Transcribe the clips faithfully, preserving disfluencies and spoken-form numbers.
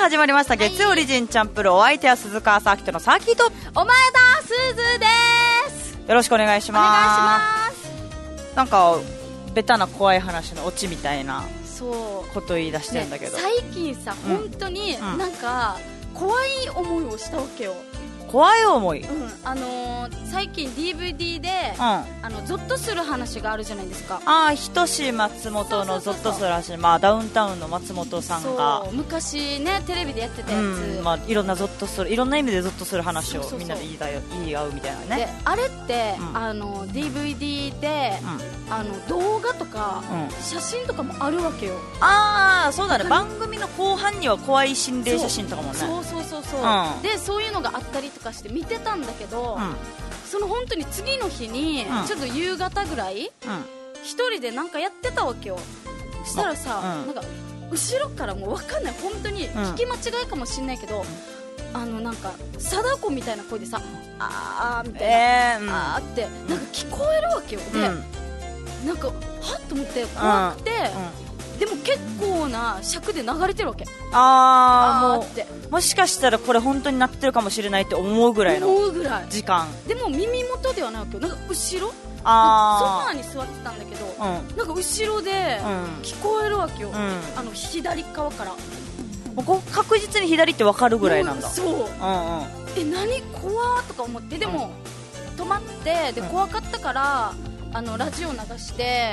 始まりました月曜リジンチャンプル、お相手は鈴川サーキットのサーキット、 お前田すずです。 よろしくお願いします。 お願いします。 なんかベタな怖い話のオチみたいなそうこと言い出してるんだけど、 ね、最近さ、うん、本当になんか怖い思いをしたわけよ。 怖い思い、 うん、あのー、最近 ディーブイディー で、うん、あのゾッとする話があるじゃないですか。 ああ、ひとし松本のゾッとする話、まあ、ダウンタウンの松本さんがそう昔ねテレビでやってたやつ、 うん、まあ、いろんなゾッとするいろんな意味でゾッとする話をみんなで言いだよ言い合うみたいなね。 であれって、うん、あの ディーブイディー で、うん、あの動画とか、うん、写真とかもあるわけよ。 ああ、そうだね、番組の後半には怖い心霊写真とかもね。 そうそうそうそう、うん、でそういうのがあったりとかして見てたんだけど、うん、その本当に次の日に、うん、ちょっと夕方ぐらい、うん、一人でなんかやってたわけよ。したらさ、うん、なんか後ろからもう分かんない、本当に聞き間違いかもしれないけど、うん、あのなんか貞子みたいな声でさ、あーみたいな、えーうん、あーってなんか聞こえるわけよ。で、うん、なんかはっと思って怖くて、うんうん、でも結構な尺で流れてるわけ。 あー、もうもしかしたらこれ本当になってるかもしれないって思うぐらいの時間。 でも耳元ではないわけよ。なんか後ろ、 あソファーに座ってたんだけど、うん、なんか後ろで聞こえるわけよ、うん、あの左側から。 ここ確実に左って分かるぐらいなんだ。 そう、うんうん、え、何怖とか思って、でも、うん、止まってで怖かったから、あのラジオ流して、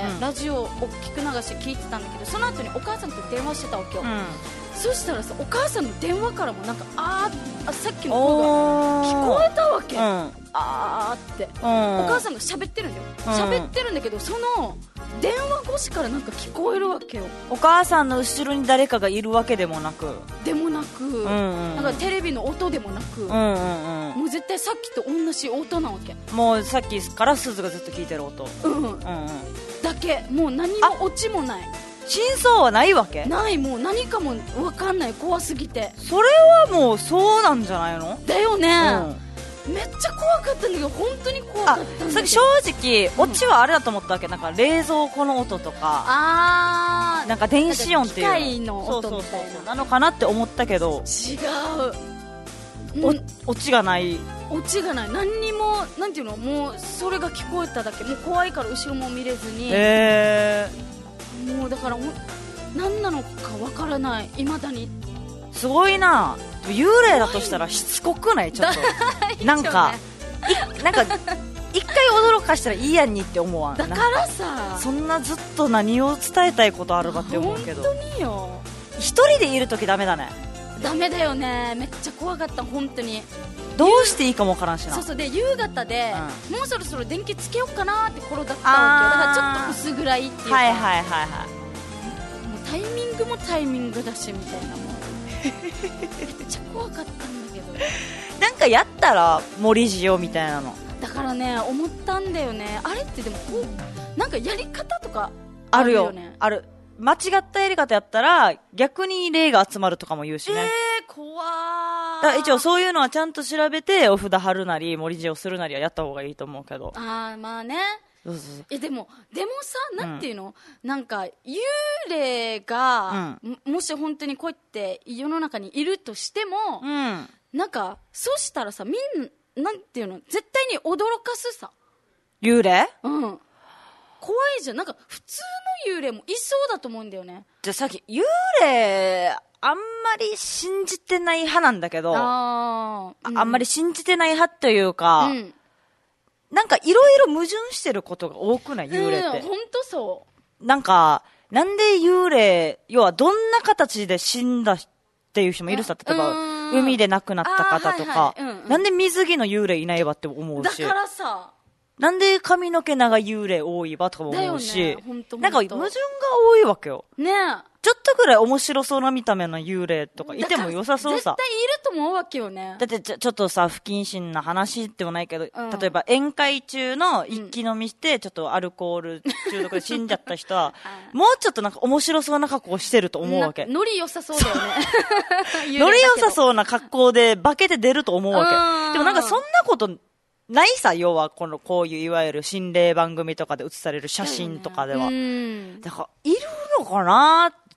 うん、ラジオ大きく流して聞いてたんだけど、その後にお母さんと電話してたわけよ、うん、そしたらさ、お母さんの電話からもなんかあーあ、さっきの声が聞こえたわけ、うん、あーって、うん、お母さんが喋ってるんだよ、喋、うん、ってるんだけど、その電話越しからなんか聞こえるわけよ。 お母さんの後ろに誰かがいるわけでもなくでもなく、うんうん、なんかテレビの音でもなく、うんうんうん、もう絶対さっきと同じ音なわけ。 もうさっきから鈴がずっと聞いてる音、 うんうんうん、だけ、もう何もオチもない、 真相はないわけない、もう何かも分かんない、怖すぎて。 それはもうそうなんじゃないのだよね、うん、めっちゃ怖かったんだけど、本当に怖かったんだけど、 それ正直オチはあれだと思ったわけ、なんか冷蔵庫の音とか、 あー、 なんか電子音っていうの、 機械の音みたいななのかなって思ったけど、 違う、おオチがない、 オチがない、何にも、なんていうの、もうそれが聞こえただけ、もう怖いから後ろも見れずに、 へー、もうだから何なのかわからない、未だに。 すごいな。幽霊だとしたらしつこくない？ちょっとなんかいなんか一回驚かしたらいいやんにって思わん。 だからさ、 そんなずっと何を伝えたいことあるかって思うけど、 本当によ、 一人でいるときダメだね。 ダメだよね、めっちゃ怖かった、本当に。 どうしていいかもわからんしな。 そうそう、で夕方で、うん、もうそろそろ電気つけようかなって転がったわけよ。だからちょっと薄暗いっていうか、 はいはいはいはい、 もうタイミングもタイミングだしみたいな、もうめっちゃ怖かったんだけどなんかやったら森塩みたいなの。 だからね、思ったんだよね、あれってでもこうなんかやり方とかああるよね。 ある、間違ったやり方やったら逆に霊が集まるとかも言うしね。 えー、怖ー。 だから一応そういうのはちゃんと調べてお札貼るなり森塩するなりはやった方がいいと思うけど。 あー、まあね。 そうそうそう、 えでもでもさ、なんていうの、うん、なんか幽霊が、うん、もし本当にこうやって世の中にいるとしても、うん、なんかそしたらさ、みんななんていうの、絶対に驚かすさ、 幽霊、 うん、怖いじゃん。なんか普通の幽霊もいそうだと思うんだよね。 じゃあさっき幽霊あんまり信じてない派なんだけど、あ、うん、あんまり信じてない派というか、うん、なんかいろいろ矛盾してることが多くない？幽霊って。 本当そう。 なんか、なんで幽霊、要はどんな形で死んだっていう人もいるさ。例えば、海で亡くなった方とか、はいはい、うんうん、なんで水着の幽霊いないわって思うし。 だからさ、 なんで髪の毛長い幽霊多いわとかも思うし、 ね、ほんとほんと、 なんか矛盾が多いわけよ。 ねえ。 ちょっとぐらい面白そうな見た目の幽霊とかいても良さそうさ。 絶対いると思うわけよね。 だってちょ、ちょっとさ、不謹慎な話でもないけど、うん、例えば宴会中の一気飲みして、うん、ちょっとアルコール中毒で死んじゃった人は、もうちょっとなんか面白そうな格好してると思うわけ。 ノリ良さそうだよね。 ノリ良さそうな格好で化けて出ると思うわけ。でもなんかそんなことないさ、要はこのこういういわゆる心霊番組とかで映される写真とかでは。だからいるのかなー、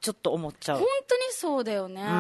ちょっと思っちゃう。 本当にそうだよね。うん。うん、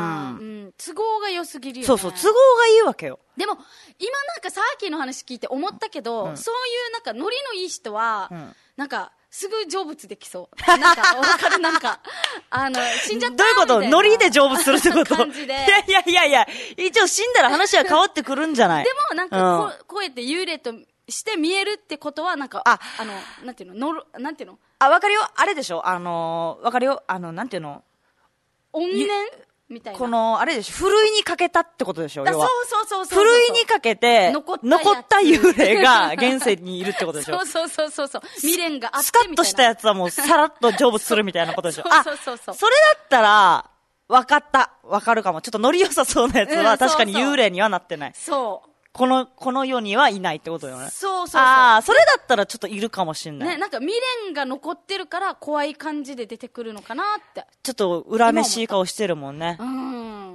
都合が良すぎるよね。 そうそう、都合がいいわけよ。 でも、今なんかさっきの話聞いて思ったけど、うん、そういうなんかノリのいい人は、うん、なんか、すぐ成仏できそう。なんか、わかる、なんか、あの、死んじゃったみたいな。 どういうことノリで成仏するってこと感じで。いやいやいやいや、一応死んだら話は変わってくるんじゃない？ でも、なんかこ、うん、こうやって幽霊として見えるってことは、なんか、あ、あの、なんていうの、のる、なんていうの？ あ、わかるよ。あれでしょ？あの、わかるよ。あの、なんていうの？ 怨念みたいな。 この、あれでしょ、ふるいにかけたってことでしょ、要は。 そうそうそうそう。 ふるいにかけて、残った、残った幽霊が現世にいるってことでしょ。 そうそうそうそう。未練があってみたいな。 スカッとしたやつはもうさらっと成仏するみたいなことでしょ。 そうそうそうそう。 あ、それだったら、わかった。わかるかも。ちょっとノリ良さそうなやつは、確かに幽霊にはなってない。 そう。 この、この世にはいないってことよね。 そうそうそう。 ああ、それだったらちょっといるかもしんない。 ね、なんか未練が残ってるから怖い感じで出てくるのかなって。 ちょっと裏飯い顔してるもんね。うん。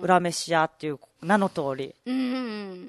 裏飯屋っていう名の通り。うん。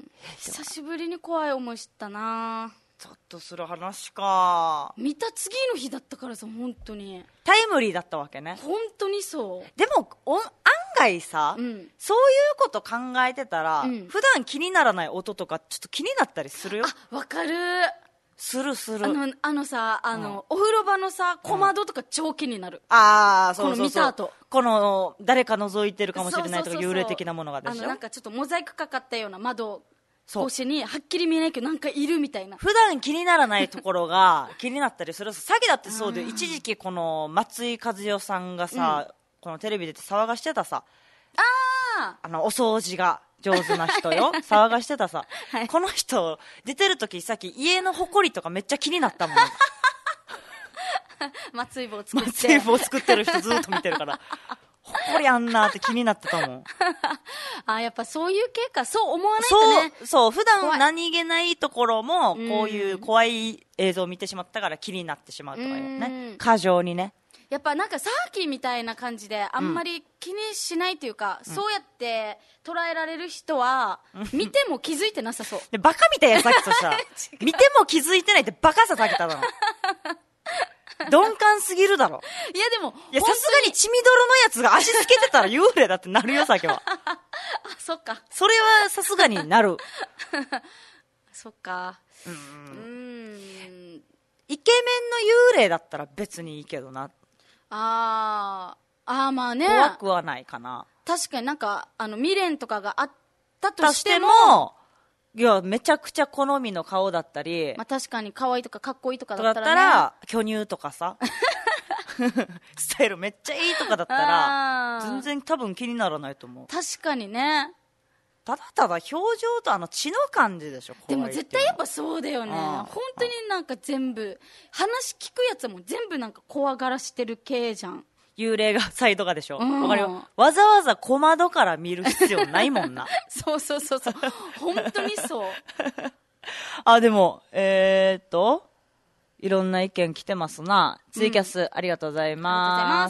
久しぶりに怖い思いしたな。 ちょっとする話か。 見た次の日だったからさ、本当に。 タイムリーだったわけね。 本当にそう。 でも、お案外さ、うん、そういうこと考えてたら、うん、普段気にならない音とかちょっと気になったりするよ。 あ、わかる。 するする。 あの、あのさ、あの、うん、お風呂場のさ、小窓とか超気になる。 うん、ああ、そうそうそう。 この見た後。 この、誰か覗いてるかもしれないとか、幽霊的なものがでしょ。 あの、なんかちょっとモザイクかかったような窓越しにはっきり見えないけどなんかいるみたいな。 普段気にならないところが気になったりする。さっきだってそうで、一時期この松井和代さんがさ、うん、このテレビで騒がしてたさ、 ああのお掃除が上手な人よ騒がしてたさ、はい、この人出てる時さっき家の埃とかめっちゃ気になったもん松井棒作って松井棒作ってる人ずっと見てるからほこりあんなって気になってたもんあ、やっぱそういう系か。そう思わないとね。 そう、そう、普段何気ないところもこういう怖い映像を見てしまったから気になってしまうとかよね。過剰にね。 やっぱなんかサーキーみたいな感じであんまり気にしないというか、うん、そうやって捉えられる人は見ても気づいてなさそうでバカみたいなさっきとさ見ても気づいてないってバカささけただろ鈍感すぎるだろ。 いやでもいやさすがに血みどろのやつが足つけてたら幽霊だってなるよさっきはあ、そっか。 それはさすがになるそっか。うーん、 イケメンの幽霊だったら別にいいけどな。 あーあー、まあね、 怖くはないかな。 確かになんかあの未練とかがあったとしても、 いやめちゃくちゃ好みの顔だったり、 まあ、確かに可愛いとかかっこいいとかだったら、ね、 だったら巨乳とかさスタイルめっちゃいいとかだったら全然多分気にならないと思う。 確かにね。 ただただ表情とあの血の感じでしょ。 でも絶対やっぱそうだよね。本当になんか全部話聞くやつも全部なんか怖がらしてる系じゃん。 幽霊がサイドがでしょ、うん、わかるよ。わざわざ小窓から見る必要ないもんなそうそうそうそう本当にそうあ、でもえー、っといろんな意見来てますな。ツイキャス、うん、ありがとうございます。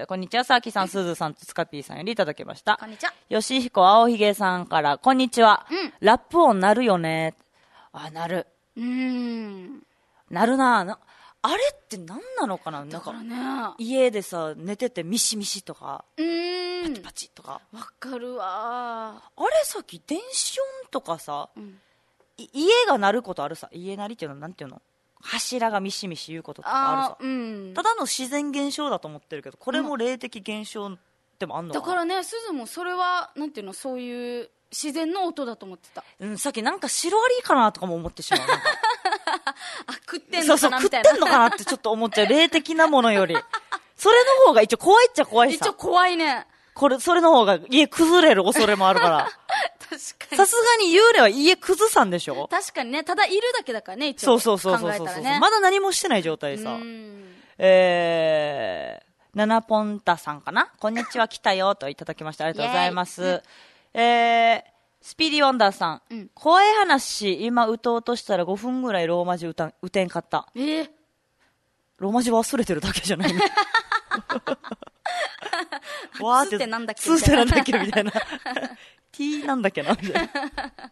こんにちは、さあきさん、すずさんとつかぴーさんよりいただきました。 こんにちは。 よしひこ青ひげさんから、こんにちは。うん、ラップ音なるよね。あ、なる。うーん。なるな。なあれって何なのかな。なんか、ね、家でさ、寝ててミシミシとか、うーん、パチパチとか。 わかるわ。 あれさっき電子音とかさ、うん、家が鳴ることあるさ。家鳴りっていうのはなんていうの、柱がミシミシ言うこととかあるさ、うん、ただの自然現象だと思ってるけど、これも霊的現象でもあんのかな。 だからね、すずもそれはなんていうの、そういう自然の音だと思ってた。 うん、さっきなんかシロアリかなとかも思ってしまう。なんかあ、食ってんのかなみたいな。 そうそう、食ってんのかなってちょっと思っちゃう。霊的なものよりそれの方が一応怖いっちゃ怖いさ。 一応怖いね。 これ、それの方が家崩れる恐れもあるから確かに。 さすがに幽霊は家崩さんでしょ。 確かにね。ただいるだけだからね、一応。 そうそうそうそうそうそう、 ね、 まだ何もしてない状態さ。えー、ナナポンタさんかな。こんにちは、来たよといただきました。ありがとうございます。えー、スピーディーワンダーさん、うん、怖い話今打とうとしたらごふんぐらいローマ字打たん打てんかった。 えー、 ローマ字忘れてるだけじゃないのわーって、ツーってなんだっけツーってなんだっけみたいなT なんだっけなみたいな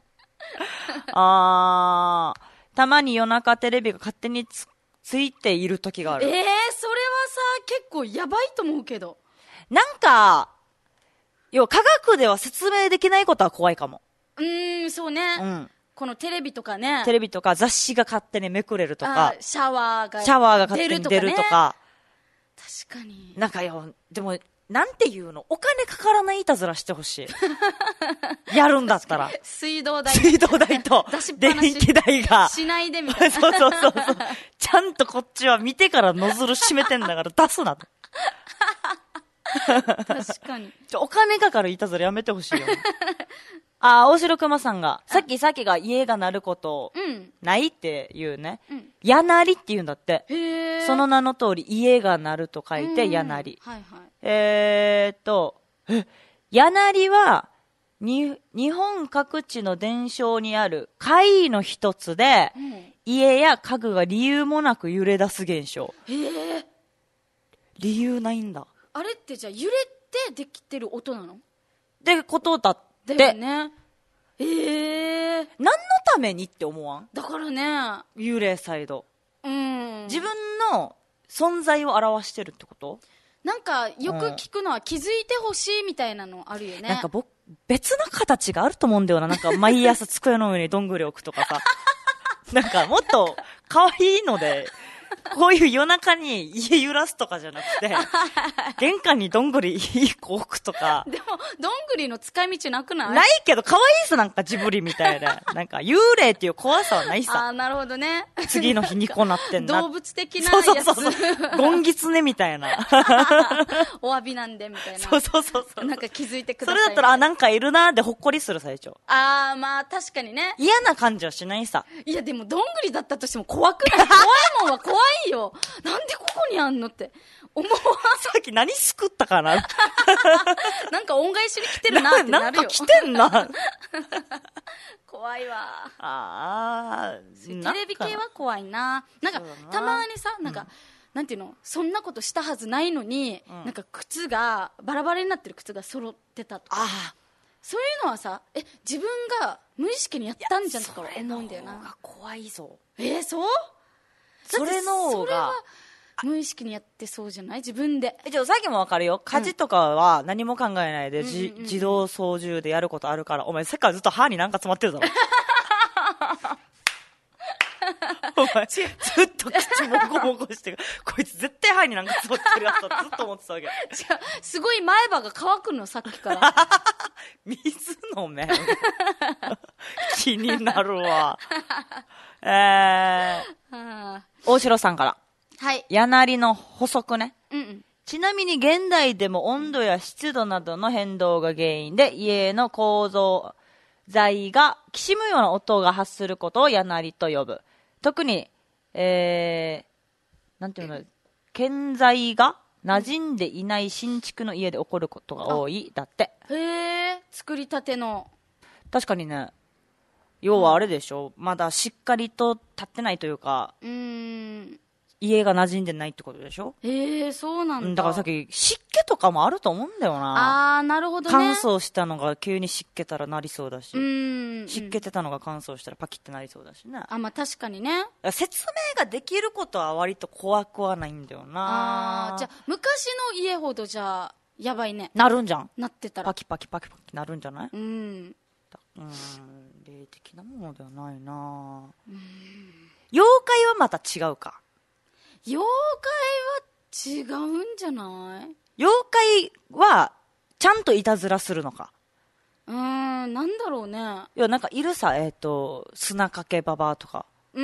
あー、たまに夜中テレビが勝手に つ, ついている時がある。 えー、それはさ結構やばいと思うけど。 なんか、要は科学では説明できないことは怖いかも。 うーん、そうね。うん。このテレビとかね。 テレビとか雑誌が勝手にめくれるとか。 シャワーが。 シャワーが勝手に出るとか。 確かに。 なんかよ、でも、なんていうの、お金かからないいたずらしてほしい。やるんだったら。 水道代。 水道代と、電気代が。 しないでみたいな。 そうそうそうそう。ちゃんとこっちは見てからノズル閉めてんだから出すなと。 確かに。 ちょ、お金かかるいたずらやめてほしいよ。あ、大城熊さんが、さっきさっきが家が鳴ること、ないって言うね。うん、やなりって言うんだって。へその名の通り、家が鳴ると書いて、やなり。はいはい。えーっと、え、やなりは、に、日本各地の伝承にある怪異の一つで、うん、家や家具が理由もなく揺れ出す現象。へー。理由ないんだ。 あれってじゃあ揺れてできてる音なの？ ってことだって。 だよね。ええー。 何のためにって思わん？ だからね。 幽霊サイド。 うん。 自分の存在を表してるってこと？ なんかよく聞くのは気づいてほしいみたいなのあるよね。 なんか僕、別の形があると思うんだよな。なんか毎朝机の上にどんぐり置くとかさ。なんかもっと可愛いので、こういう夜中に家揺らすとかじゃなくて、玄関にどんぐり一個置くとか。 でも、どんぐりの使い道なくない？ ないけど、可愛いさ、なんかジブリみたいな。なんか、幽霊っていう怖さはないさ。 ああ、なるほどね。 次の日にこうなってんな。 動物的なやつ。そうそうそう。 ゴンギツネみたいな。 お詫びなんで、みたいな。 そうそうそうそう。 なんか気づいてください。 それだったら、あ、なんかいるなーでほっこりする最初。 ああ、まあ、確かにね。 嫌な感じはしないさ。 いや、でも、どんぐりだったとしても怖くない？怖いもんは怖いよ。なんでここにあんのって思わん。 さっき何救ったかななんか恩返しに来てるなってなるよ。 なんか来てんな。 怖いわ。 ああ、 テレビ系は怖いな。なんか、たまにさ、なんか、うん、なんていうの、そんなことしたはずないのに、うん、なんか靴が、バラバラになってる靴が揃ってたとか。あ、そういうのはさ、え、自分が無意識にやったんじゃんとか思うんだよな。それの方が怖いぞ。 えー、そう？ それの方が無意識にやってそうじゃない？自分で。 え、じゃあさっきもわかるよ。家事とかは何も考えないで、うん、じ、うんうん、自動操縦でやることあるから。お前、せっかくずっと歯になんか詰まってるだろ。お前、ずっと口もごもごしてる。こいつ絶対歯になんか詰まってるやつだずっと思ってたわけ。違う、 すごい前歯が乾くの、さっきから。 水の面気になるわ。えー、大城さんから。 はい。 やなりの補足ね。 うんうん。 ちなみに現代でも温度や湿度などの変動が原因で家の構造材がきしむような音が発することをやなりと呼ぶ。特に、えー、なんていうの、建材が馴染んでいない新築の家で起こることが多い、だって。 へー、作りたての。 確かにね、要はあれでしょ、うん、まだしっかりと立ってないというか、 うーん、 家が馴染んでないってことでしょ。 へー、そうなんだ。 だからさっき湿気とかもあると思うんだよな。 あー、なるほどね。 乾燥したのが急に湿気たらなりそうだし、 うーん、 湿気てたのが乾燥したらパキってなりそうだしね。 あ、まあ確かにね。 説明ができることは割と怖くはないんだよな。 あー、じゃあ昔の家ほどじゃあやばいね。 なるんじゃん。 なってたらパキパキパキパキなるんじゃない？ うん。 うん、霊的なものではないな。うん、妖怪はまた違うか。 妖怪は違うんじゃない？ 妖怪はちゃんといたずらするのか。 うーん、なんだろうね。 いや、なんかいるさ、えっと、砂かけババアとか。 うん。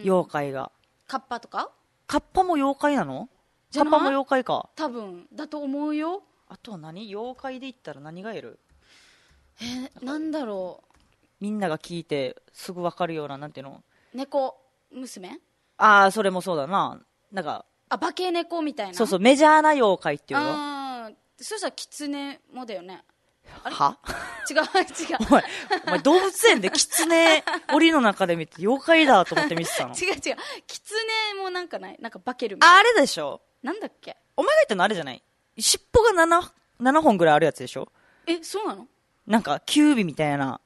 妖怪が。 カッパとか？ カッパも妖怪なの？カッパも妖怪か。 多分、だと思うよ。 あとは何？妖怪で言ったら何がいる？ えー、なんだろう。 みんなが聞いてすぐ分かるような、なんていうの？ 猫娘？ ああ、それもそうだな。なんか、 あ、化け猫みたいな。 そうそう、メジャーな妖怪っていうの。 ああ、そしたら狐もだよね。 は？ 違う違う。 お前、お前動物園で狐檻の中で見て妖怪だと思って見てたの？ 違う違う。狐もなんかない？なんか化けるみたいな。 あれでしょ？ なんだっけ？ お前が言ったのあれじゃない？尻尾が7、7本ぐらいあるやつでしょ？ え、そうなの？ なんか、キュービみたいな。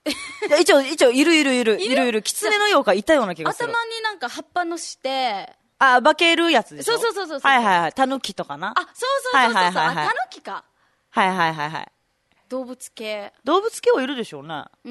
一応、一応、いるいるいる。いるいる。狐の妖怪いたような気がする。 頭になんか葉っぱのして、 あ、化けるやつでしょ。 そうそうそうそう。 はいはいはい。タヌキとかな。 あ、そうそうそうそう。 はいはいはいはい、 あ、タヌキか。 はいはいはいはい。 動物系。 動物系はいるでしょうね。 うん。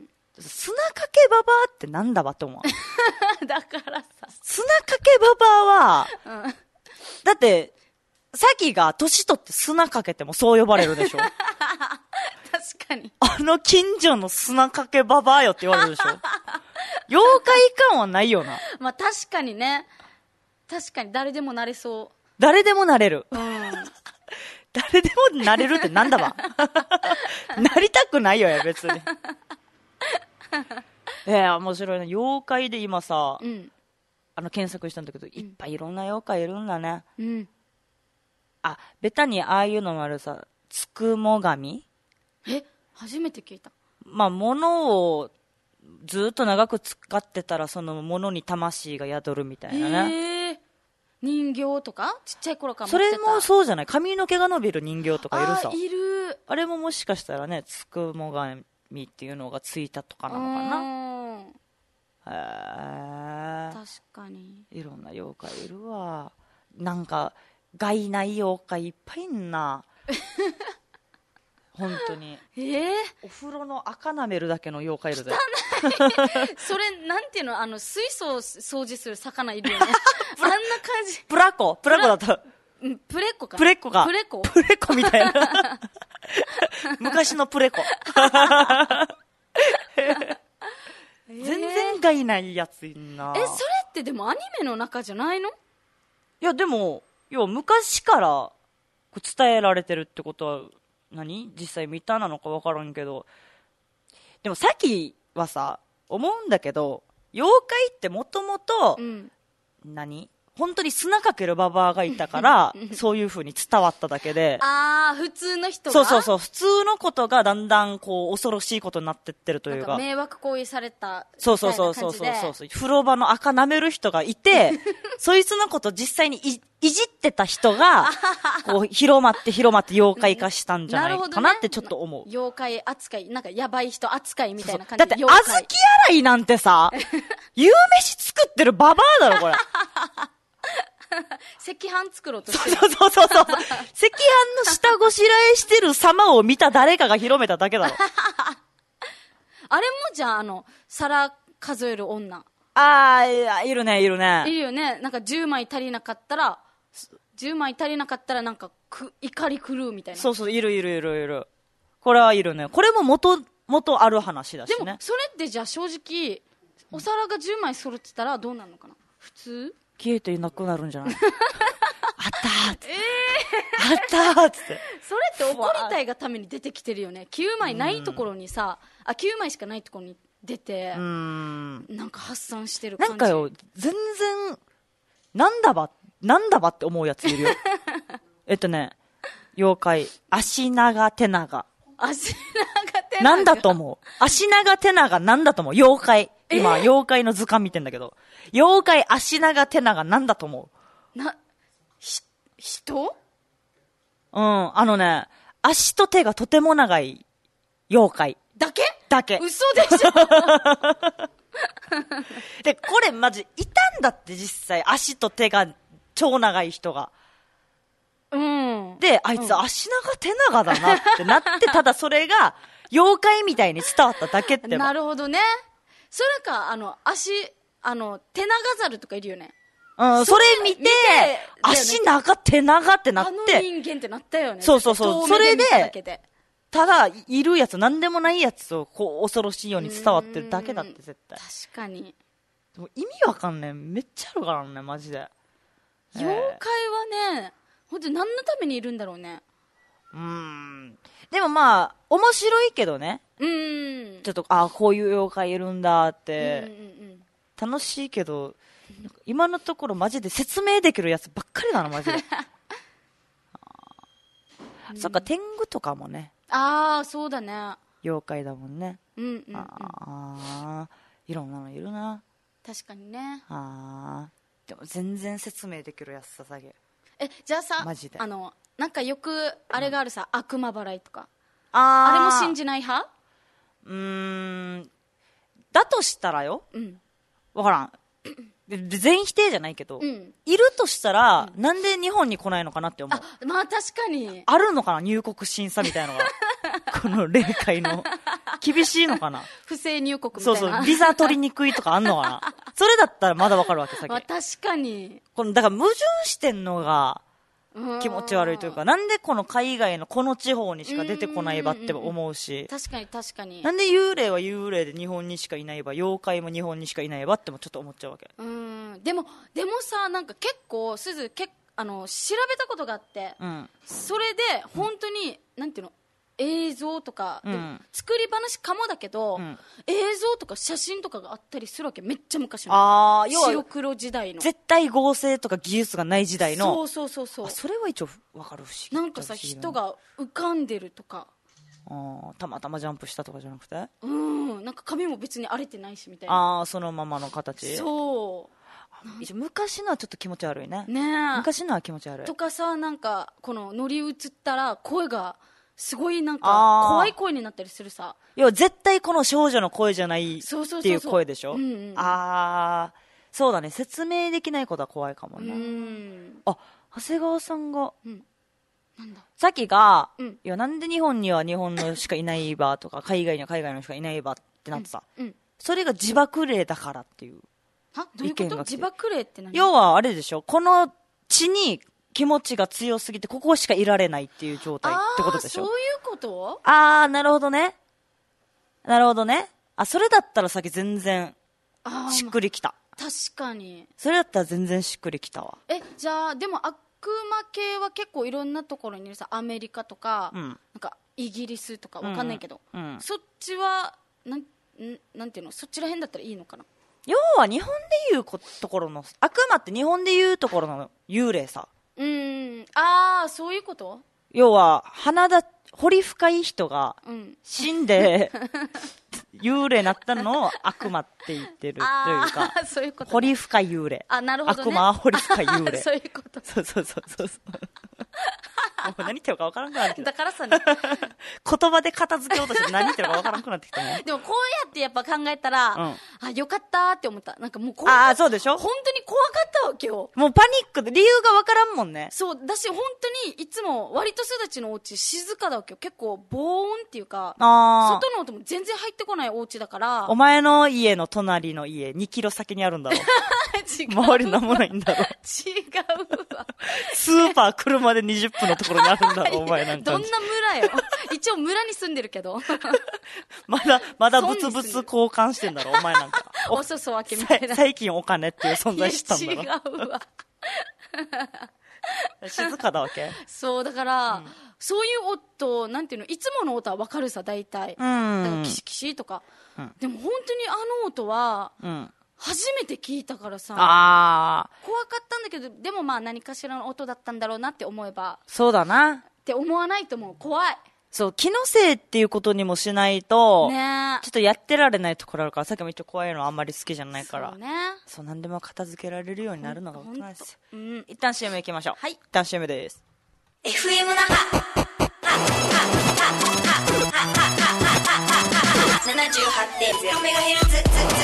砂かけババアってなんだわって思う。だからさ。 砂かけババアは、うん、だって、さきが年取って砂かけてもそう呼ばれるでしょ。確かに。 あの近所の砂かけババアよって言われるでしょ。妖怪感はないよな。 まあ確かにね。確かに誰でもなれそう。 誰でもなれる。 うん。 誰でもなれるってなんだわ。なりたくないよや、別に。えー、面白いな。妖怪で今さ、うん、あの検索したんだけど、いっぱいいろんな妖怪いるんだね。うん。あ、ベタにああいうのもあるさ、つくも神？ え、初めて聞いた。 まあ、物をずっと長く使ってたら、その物に魂が宿るみたいなね。 えー、人形とかちっちゃい頃から持ってた。それもそうじゃない？髪の毛が伸びる人形とかいるさ。 あ、いる。 あれももしかしたらね、つくも神っていうのがついたとかなのかな。へー。 確かに。 いろんな妖怪いるわ。なんか、害ない妖怪いっぱいいんな。本当に。 えー、 お風呂の赤なめるだけの妖怪いるぜ。 それ、なんていうの、あの、水素を掃除する魚いるよね。あんな感じ。 プラコプラコだと。 うん、プレッコか。 プレッコが。 プレコプレコみたいな。昔のプレコ。全然害ないやついんな。 え、それってでもアニメの中じゃないの？いや、でも、要は昔から伝えられてるってことは、何？実際見たなのか分からんけど。でもさっきはさ、思うんだけど、妖怪ってもともと、何？本当に砂かけるババアがいたから、そういう風に伝わっただけで。 ああ、普通の人が。 そうそうそう。普通のことがだんだんこう、恐ろしいことになってってるというか。 なんか迷惑行為された。 そうそうそうそうそうそう。風呂場の赤舐める人がいて、そいつのこと実際に い, いじってた人が、こう、広まって広まって妖怪化したんじゃないかなってちょっと思う。 ね、妖怪扱い、なんかやばい人扱いみたいな感じで。だって、小豆洗いなんてさ、夕飯作ってるババアだろ、これ。 赤飯作ろうとしてる。 そうそうそうそう。赤飯の下ごしらえしてる様を見た誰かが広めただけだろ。 あれもじゃあ、あの、皿数える女。 ああ、いるね、いるね。 いるよね。なんかじゅうまい足りなかったら、じゅうまい足りなかったらなんかく、怒り狂うみたいな。 そうそう、いるいるいるいる。これはいるね。これも元、元ある話だしね。 でも、それってじゃあ正直、お皿がじゅうまい揃ってたらどうなるのかな？普通？ 消えていなくなるんじゃない？あったーって。えー、あったーって。 それって怒りたいがために出てきてるよね。きゅうまいないところにさ、あ、きゅうまいしかないところに出て、うん、なんか発散してる感じ。 なんかよ、全然、なんだば、なんだばって思うやついるよ。えっとね、妖怪、足長手長。 足長手長なんだと思う？足長手長なんだと思う？妖怪。今、えー、妖怪の図鑑見てんだけど。妖怪足長手長なんだと思う？な、ひ、人？ うん、あのね、足と手がとても長い妖怪。 だけ？ だけ。 嘘でしょ。 で、これマジ、いたんだって実際、足と手が超長い人が。 うん。 で、あいつ足長手長だなってなって、ただそれが、妖怪みたいに伝わっただけって。 なるほどね。それか、あの、足、あの、手長猿とかいるよね。 うん、それ見て、見て足長手長ってなって。 あの人間ってなったよね。 そうそうそう。それで、ただ、いるやつ、なんでもないやつを、こう、恐ろしいように伝わってるだけだって、絶対。 確かに。 でも意味わかんねえ。めっちゃあるからね、マジで。 妖怪はね、本当に何のためにいるんだろうね。 うーん。でもまあ、面白いけどね。 うん。 ちょっと、ああ、こういう妖怪いるんだって。 うんうんうん、 楽しいけど、今のところマジで説明できるやつばっかりなの、マジで。うん、そっか、天狗とかもね。 ああ、そうだね。 妖怪だもんね。 うんうん、うん。 ああ、いろんなのいるな。 確かにね。 ああ。でも全然説明できるやつさ、さげ。 え、じゃあさ、 マジで。 あの、なんかよく、あれがあるさ、うん、悪魔払いとか。 ああ。 あれも信じない派？ うーん。だとしたらよ。 うん。 わからん。 全否定じゃないけど、うん、いるとしたら、うん、なんで日本に来ないのかなって思う。 あ、まあ確かに。 あるのかな、入国審査みたいなのが。この霊界の。厳しいのかな。 不正入国みたいな。 そうそう、ビザ取りにくいとかあんのかな。それだったらまだわかるわけ、さっき。 まあ確かに。 この、だから矛盾してんのが、気持ち悪いというか、なんでこの海外のこの地方にしか出てこないばって思うし、 確かに確かに。 なんで幽霊は幽霊で日本にしかいないば、妖怪も日本にしかいないばってもちょっと思っちゃうわけ。 うん。でも、でもさ、なんか結構、すず、けあの、調べたことがあって、うん、それで、本当に、うん、なんていうの、映像とか、うん、作り話かもだけど、うん、映像とか写真とかがあったりするわけ。めっちゃ昔の。ああ、要は白黒時代の。 絶対合成とか技術がない時代の。 そうそうそうそう。 あ、それは一応分かる、不思議。 なんかさ、人が浮かんでるとか。 あ、たまたまジャンプしたとかじゃなくて、 うん、なんか髪も別に荒れてないしみたいな。 ああ、そのままの形。 そう一応昔のはちょっと気持ち悪いね。 ねえ、 昔のは気持ち悪いとかさ、なんかこの乗り移ったら声がすごいなんか怖い声になったりするさ。 要は絶対この少女の声じゃないっていう声でしょ。ああ、そうだね、説明できないことは怖いかもな。うん、あ、長谷川さんが、うん、なんださっきが、うん、いやなんで日本には日本のしかいないばとか海外には海外のしかいないばってなってさ、うんうん、それが自爆霊だからっていう意見が来て。 自爆霊って何？ 要はあれでしょ、この地に気持ちが強すぎてここしかいられないっていう状態ってことでしょ。 あ、そういうこと？ ああ、なるほどね、なるほどね。あ、それだったらさっき全然しっくりきた。 確かにそれだったら全然しっくりきたわ。 え、じゃあでも悪魔系は結構いろんなところにいるさ。アメリカとか、うん、なんかイギリスとかわかんないけど、うんうん、そっちはなん、なんていうの、そっちら辺だったらいいのかな。 要は日本でいうところの悪魔って日本でいうところの幽霊さ。 うーん、ああ、そういうこと。 要は鼻だ彫り深い人が死んで、うん、幽霊になったのを悪魔って言ってるというか、 そういうこと、ね、 彫り深い幽霊。 あ、なるほどね、 悪魔は彫り深い幽霊。 そういうこと。 そうそうそうそうもう何言ってるか分からんくなってきた。 だからさ、ね、 言葉で片付けようとして何言ってるか分からんくなってきたね。 でもこうやってやっぱ考えたら、うん、あ、よかったって思った。なんかもうこう、 ああ、そうでしょ。 本当に怖かったわけよ。 もうパニックで理由が分からんもんね。 そうだし、本当にいつも割と育ちのお家静かだわけよ。結構防音っていうか、あ、外の音も全然入ってこないお家だから。 お前の家の隣の家にキロ先にあるんだろう。違う、周りなんもないんだろう。 違うわ。 スーパー車でにじゅっぷんのところにあるんだろう、お前なんか。 どんな村よ。一応村に住んでるけど。 まだ、まだブツブツ交換してんだろ、お前なんか。 おそそ分けみたいな。 最近お金っていう存在したんだろ。 違うわ。 静かだわけ。 そう、だから、うん、そういう音、なんていうの、いつもの音は分かるさ、大体。うん。だからキシキシとか。うん、でも本当にあの音は、うん、初めて聞いたからさ、あ、怖かったんだけど、でもまあ何かしらの音だったんだろうなって思えば、 そうだなって思わないともう怖い。 そう、気のせいっていうことにもしないと、 ね、 ちょっとやってられないところあるから、さっきも一応怖いのあんまり好きじゃないから、 そうね、 そう、何でも片付けられるようになるのが大人です。うん、一旦 シーエム 行きましょう。はい、一旦 シーエム です。 エフエム 那覇 ななじゅうはちてんゼロ メガヘルツ、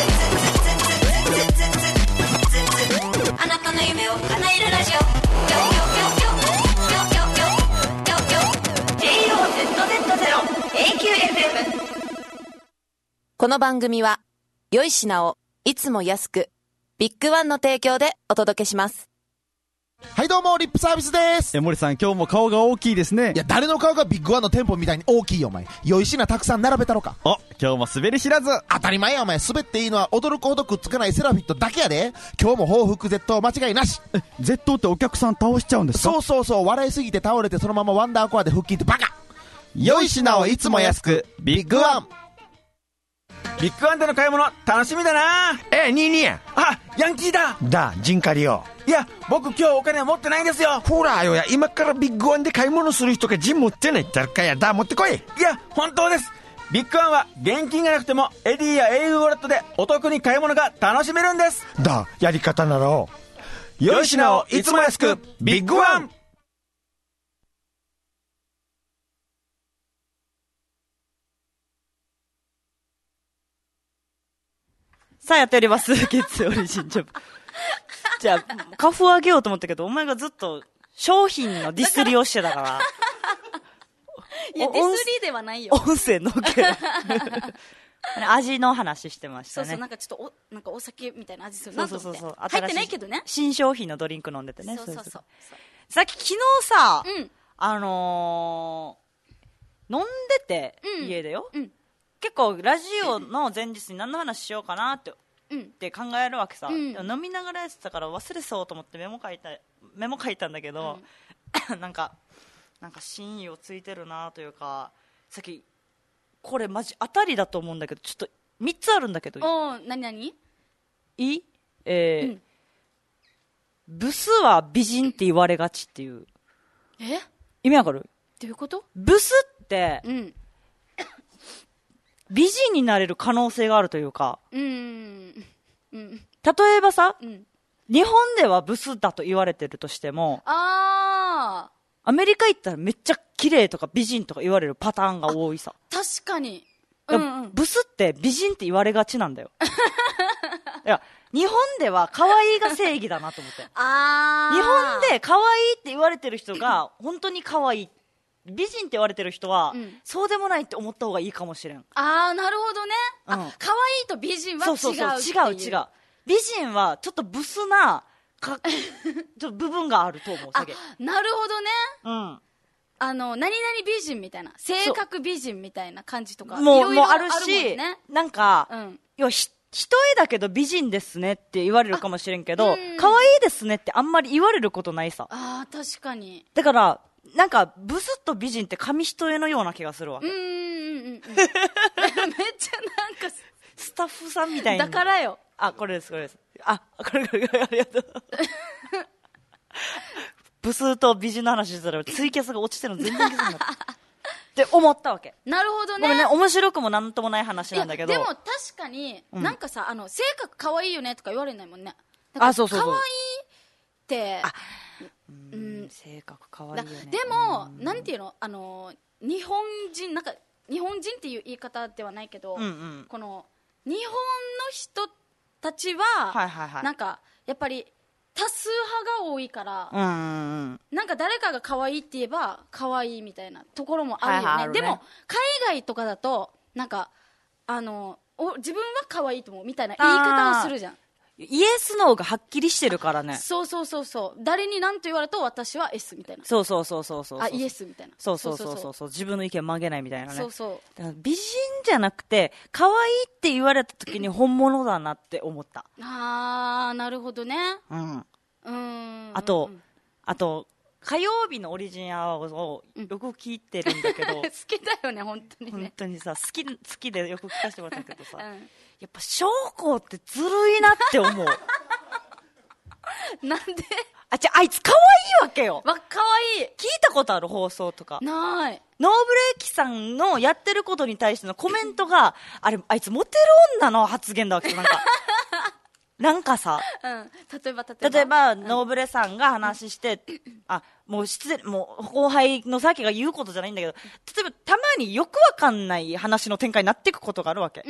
あなたの夢を叶えるラジオ、 この番組は良い品をいつも安く、ビッグワンの提供でお届けします。 はいどうも、リップサービスです。 え、森さん今日も顔が大きいですね。 いや、誰の顔がビッグワンの店舗みたいに大きいよお前。良い品たくさん並べたろか。 お、今日も滑り知らず。 当たり前やお前。滑っていいのは驚くほどくっつかないセラフィットだけやで。今日も報復絶倒間違いなし。 え、絶倒ってお客さん倒しちゃうんですか？ そうそうそう、笑いすぎて倒れてそのままワンダーコアで腹筋ってバカ。 良い品をいつも安く、ビッグワン。ビッグワンでの買い物楽しみだな。 え、にいにや。 あ、ヤンキーだ。 だ、ジンカリよ。 いや、僕今日お金持ってないんですよ。 ほらよや、今からビッグワンで買い物する人がジン持ってないったらかや。だ、持ってこい。 いや、本当です。ビッグワンは現金がなくてもエディや エーユー ウォレットでお得に買い物が楽しめるんです。 だ、やり方なら良い品をいつも安く、ビッグワン。 さあやっております月曜オリジンジョブ。 じゃあ、カフあげようと思ったけど、お前がずっと商品のディスりをしてたから。 いや、ディスりではないよ。 音声のけ味の話してましたね。 そうそう、なんかちょっとお、なんかお酒みたいな味するなと思って。そうそうそうそう。入ってないけどね。 新商品のドリンク飲んでてね。 そうそうそう。そうさっき昨日さ、 うん、 あのー、飲んでて、うん、家でよ、うん、結構ラジオの前日に何の話しようかなって、うん、って考えるわけさ、うん、でも飲みながらやってたから忘れそうと思ってメモ書いたメモ書いたんだけど、うん、なんかなんか真意をついてるなというか、さっきこれマジ当たりだと思うんだけど、ちょっとみっつあるんだけど、 おー、なになにいい、えーうん、ブスは美人って言われがちっていう。 え、 意味わかる？ どういうこと？ ブスって、うん、美人になれる可能性があるというか、うん、うん、例えばさ、うん、日本ではブスだと言われてるとしても、 あアメリカ行ったらめっちゃ綺麗とか美人とか言われるパターンが多いさ。 確かに、 うんうん、ブスって美人って言われがちなんだよ。いや、日本では可愛いが正義だなと思って。 あ日本で可愛いって言われてる人が本当に可愛い。美人って言われてる人は、うん、そうでもないって思った方がいいかもしれん。 あー、なるほどね。うん、あ、可愛いと美人は違うっていう。そうそうそう、違う違う。美人はちょっとブスなかちょっと部分があると思う。 あ、なるほどね。 うん。 あの、何々美人みたいな、性格美人みたいな感じとか、 もう、 いろいろもうあるし、ね、なんか、うん、要はひ、一重だけど美人ですねって言われるかもしれんけど、可愛いですねってあんまり言われることないさ。 ああ、確かに。 だから、なんか、ブスと美人って紙一重のような気がするわけ。 うんうんうんうん。めっちゃなんか、 スタッフさんみたいな。 だからよ。 あ、これです、これです。あ、これ、これ、これ、ありがとう。ブスと美人の話したらツイキャスが落ちてるの全然気づかなかった。って思ったわけ。 なるほどね。 ごめんね、面白くもなんともない話なんだけど。 でも確かに、うん、なんかさ、あの、性格可愛いよねとか言われないもんね。 あ、そうそうそう。 可愛いって、 あ、うん、性格可愛いよね。 でも、なんていうの、あの、日本人、なんか、日本人っていう言い方ではないけど、うんうん、この、日本の人たちは、はいはいはい、なんか、やっぱり、多数派が多いから、うんうんうん、なんか誰かが可愛いって言えば可愛いみたいなところもあるよね。はいはい、あるね。でも海外とかだとなんかあのお自分は可愛いと思うみたいな言い方をするじゃん。 イエスノーがはっきりしてるからね。 そうそうそうそう。誰に何と言われると私は S みたいな。 そうそうそうそうそう。 あ、イエスみたいな。 そうそうそうそうそう。自分の意見曲げないみたいなね。 そうそう。 だから美人じゃなくて可愛いって言われた時に本物だなって思った。 あー、なるほどね。 うん。 うん。 あと、あと、火曜日のオリジンアワーをよく聞いてるんだけど、うん、 好きだよね、本当にね。 本当にさ、好き、好きでよく聞かせてもらったけどさ、うん、やっぱ将校ってずるいなって思う。 なんで？ あ、じゃあ、あいつ可愛いわけよ。 わ、可愛い。 聞いたことある放送とか。 ない。 ノーブレーキさんのやってることに対してのコメントが、あれ、あいつモテる女の発言だわけよ、なんか。なんかさ、 うん、例えば例えば例えば、うん、ノーブレさんが話して、うん、あ、もう失礼、もう後輩のさっきが言うことじゃないんだけど、例えばたまによくわかんない話の展開になっていくことがあるわけ。 うん、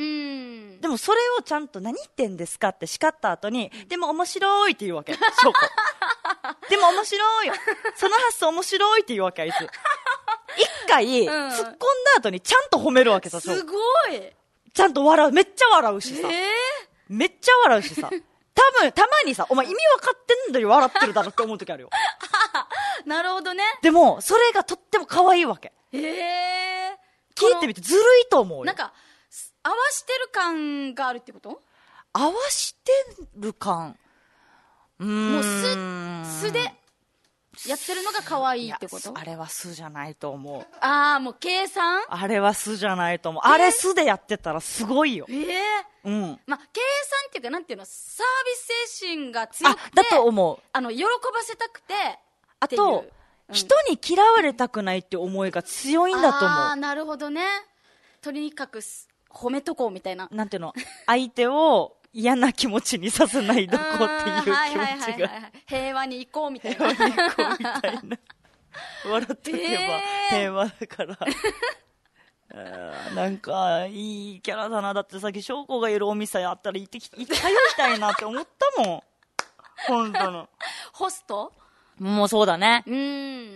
でもそれをちゃんと何言ってんですかって叱った後に、うん、でも面白いって言うわけ。証拠。でも面白いよ。その発想面白いって言うわけ、あいつ。一回、うん、突っ込んだ後にちゃんと褒めるわけさ、 すごい。 ちゃんと笑う、めっちゃ笑うしさ。 えーめっちゃ笑うしさ。多分、たまにさ、お前意味分かってんのに笑ってるだろって思う時あるよ。 なるほどね。 でも、それがとっても可愛いわけ。 へえー。聞いてみてずるいと思うよ。 なんか、合わしてる感があるってこと？ 合わしてる感。うーん。 もう素、素でやってるのが可愛いってこと？ あれは素じゃないと思う。 ああ、もう計算？ あれは素じゃないと思う。あれ素でやってたらすごいよ。 ええー。 うん。 まあ、計算っていうか、なんていうの、サービス精神が強くて、 あ、だと思う。 あの、喜ばせたくて、 あと、うん、人に嫌われたくないって思いが強いんだと思う。 ああ、なるほどね。とにかく、褒めとこうみたいな。 なんていうの、相手を嫌な気持ちにさせないどこっていう気持ちが。はいはいはいはい、 平和に行こうみたいな。 平和に行こうみたいな。笑っておけば平和だから。なんかいいキャラだな。だってさっき翔子がいるお店あったら行ってき行って通いたいなって思ったもん。 本当の。 ホストもうそうだね。 うん。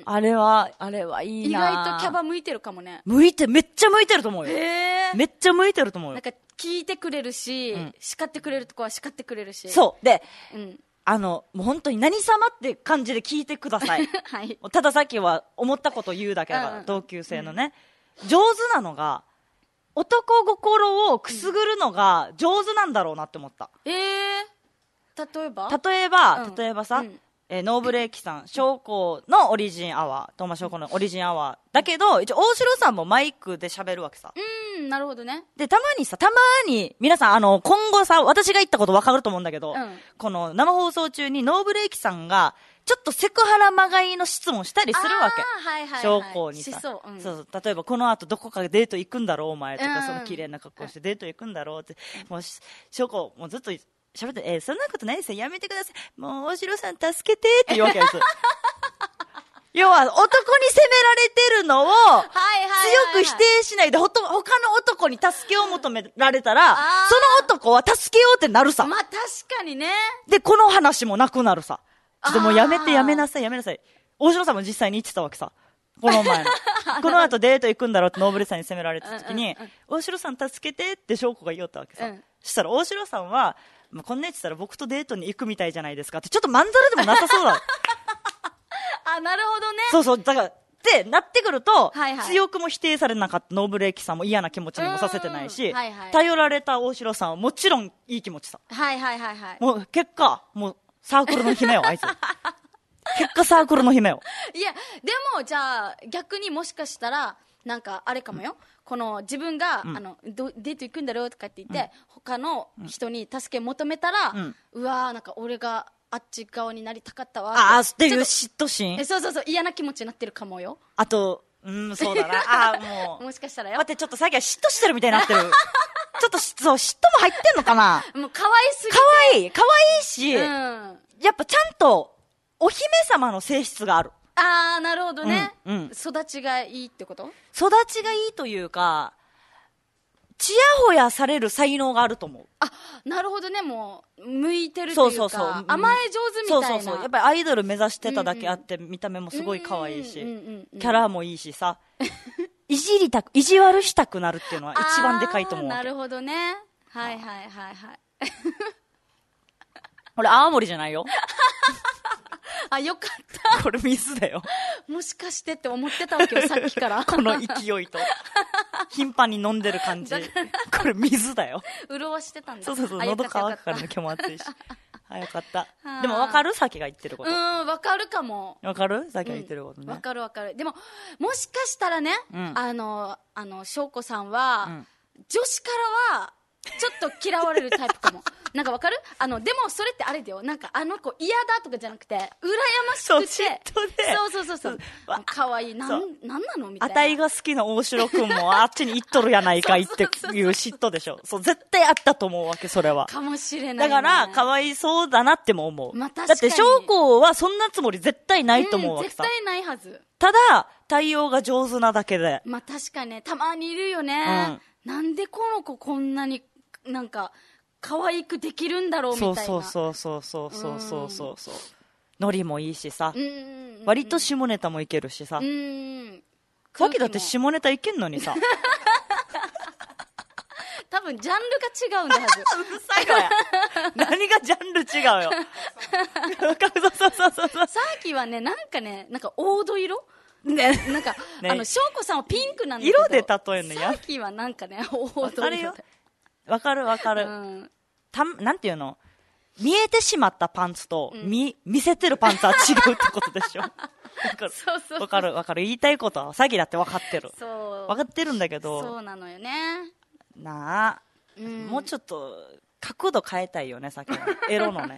あれは、あれはいいな。 意外とキャバ向いてるかもね。 向いて、めっちゃ向いてると思うよ。 へー。 めっちゃ向いてると思うよ。 なんか聞いてくれるし、うん、叱ってくれるとこは叱ってくれるし。 そう。で、 うん。 あの、もう本当に何様って感じで聞いてください。 はい。 たださっきは思ったことを言うだけだから、うん、同級生のね、うん。上手なのが、男心をくすぐるのが上手なんだろうなって思った。 うん、えー、例えば例えば、うん、例えばさ、 うん、 えー、ノーブレーキさん、将校のオリジンアワー、トーマ将校のオリジンアワー。だけど、一応、大城さんもマイクで喋るわけさ。 うん、なるほどね。 で、たまにさ、たまに、皆さん、あの、今後さ、私が言ったこと分かると思うんだけど、うん、この生放送中にノーブレーキさんが、ちょっとセクハラまがいの質問したりするわけ。 はいはいはい。 将校にさ。 そう、うん、 そうそう。例えば、この後どこかデート行くんだろう、お前とか、うん、その綺麗な格好してデート行くんだろうって。もう、将校、もうずっと、喋って、えー、そんなことないですよ。やめてください。もう、大城さん助けてって言うわけです。要は、男に責められてるのを、強く否定しないで、ほと、他の男に助けを求められたら、その男は助けようってなるさ。 まあ、確かにね。 で、この話もなくなるさ。ちょっともうやめてやめなさい、やめなさい。大城さんも実際に言ってたわけさ。この前の。この後デート行くんだろうってノーブレさんに責められてた時に、うんうんうん、大城さん助けてって翔子が言おったわけさ。うん、そしたら大城さんは、まあ、こんなやつったら僕とデートに行くみたいじゃないですかって、ちょっとまんざらでもなさそうだ。 あ、なるほどね。 そうそう、だから、ってなってくると、はいはい、強くも否定されなかったノーブレーキさんも嫌な気持ちにもさせてないし、はいはい、頼られた大城さんはもちろんいい気持ちさ。 はいはいはいはい。 もう結果、もうサークルの姫よ、あいつ。結果サークルの姫よ。 いや、でもじゃあ逆にもしかしたら、なんかあれかもよ。うん、この自分が、うん、あのデート行くんだろうとかって言って、うん、他の人に助け求めたら、うん、うわーなんか俺があっち側になりたかったわ。 ああ、っていう嫉妬心。 え、そうそうそう、嫌な気持ちになってるかもよ。 あと、うん、そうだな。ああ、もう。 もしかしたらよ。 待って、ちょっとさっきは嫉妬してるみたいになってる。ちょっと、そう、嫉妬も入ってんのかな。 もう可愛すぎて。 可愛い。可愛いし、うん、やっぱちゃんと、お姫様の性質がある。 ああ、なるほどね、 うんうん。 育ちがいいってこと？ 育ちがいいというか、ちやほやされる才能があると思う。 あ、なるほどね、もう、向いてるというか、そうそうそう、甘え上手みたいな。そうそうそう。 やっぱりアイドル目指してただけあって、うんうん、見た目もすごい可愛いし、うんうんうんうん、キャラもいいしさ、いじりたく、意地悪したくなるっていうのは一番でかいと思う。 なるほどね。はいはいはいはい。 これ青森じゃないよ。 あ、よかった。 これ水だよ。 もしかしてって思ってたわけよ、さっきから。 この勢いと。頻繁に飲んでる感じ。これ水だよ。 潤してたんだ。 そうそうそう、喉乾くからね、今日も暑いし。あ、よかった。でも分かる？さきが言ってること。 うん、分かるかも。 分かる？さきが言ってることね。 分かる分かる。でも、もしかしたらね、うん、あの、あの、翔子さんは、うん、女子からは、ちょっと嫌われるタイプかも。なんかわかる？あの、でもそれってあれだよ。なんかあの子嫌だとかじゃなくて、羨ましくて。そう、 嫉妬で。 そうそうそうそう。かわいい。なん、なんなのみたいな。 あたいが好きな大城くんもあっちに行っとるやないかいっていう嫉妬でしょ。そう、絶対あったと思うわけ、それは。 かもしれない、 ね。だから、かわいそうだなっても思う。まあ、確かに。だって、翔子はそんなつもり絶対ないと思うわけさ。 うん、絶対ないはず。 ただ、対応が上手なだけで。 まあ確かにね、たまにいるよね。うん、なんでこの子こんなに、なんか可愛くできるんだろうみたいな。 そうそうそうそうそうそうそうそう。ノリもいいしさ、割と下ネタもいけるしさ。さっきだって下ネタいけんのにさ。 多分ジャンルが違うんだはず。 うるさいわや。何がジャンル違うよ。そうそうそうそう。 さっきはね、なんかね、なんか黄土色ね、なんか、ね、あの翔子さんはピンクなんだけど。 色で例えんのや。 さっきはなんかね、黄土色。 わかるわかる、うん、たなんていうの、見えてしまったパンツと、うん、見見せてるパンツは違うってことでしょ。わかるそうそうわかるわかる、言いたいことは詐欺だって分かってる。そう分かってるんだけど、 そうなのよね。 なあ、うん、もうちょっと角度変えたいよね、さっきのエロのね。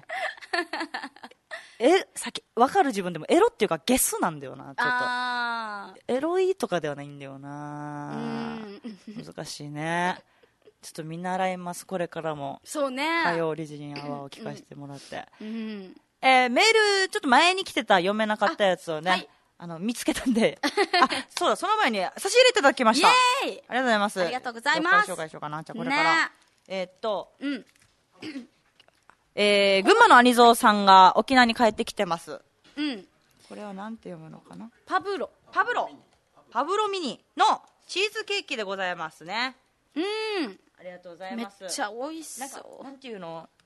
え、さっき分かる自分でもエロっていうかゲスなんだよな、ちょっと。あエロいとかではないんだよな。うん難しいね。ちょっと見習います、これからも。 そうね。 火曜リジンアワーを聞かせてもらって。うん、えー、メール、ちょっと前に来てた読めなかったやつをね、あ、はい、あの、見つけたんで。あ、そうだ、その前に差し入れていただきました。 イエーイ、 ありがとうございます。 ありがとうございます。 紹介しようかな。じゃあこれから。ね、えー、っと、うん。 えー、群馬の兄蔵さんが沖縄に帰ってきてます。 うん。 これはなんて読むのかな。 パブロ。 パブロ。パブロミニのチーズケーキでございますね。 うん。 ありがとうございます。 めっちゃ美味しそう。 なんか、なんていうの？ん？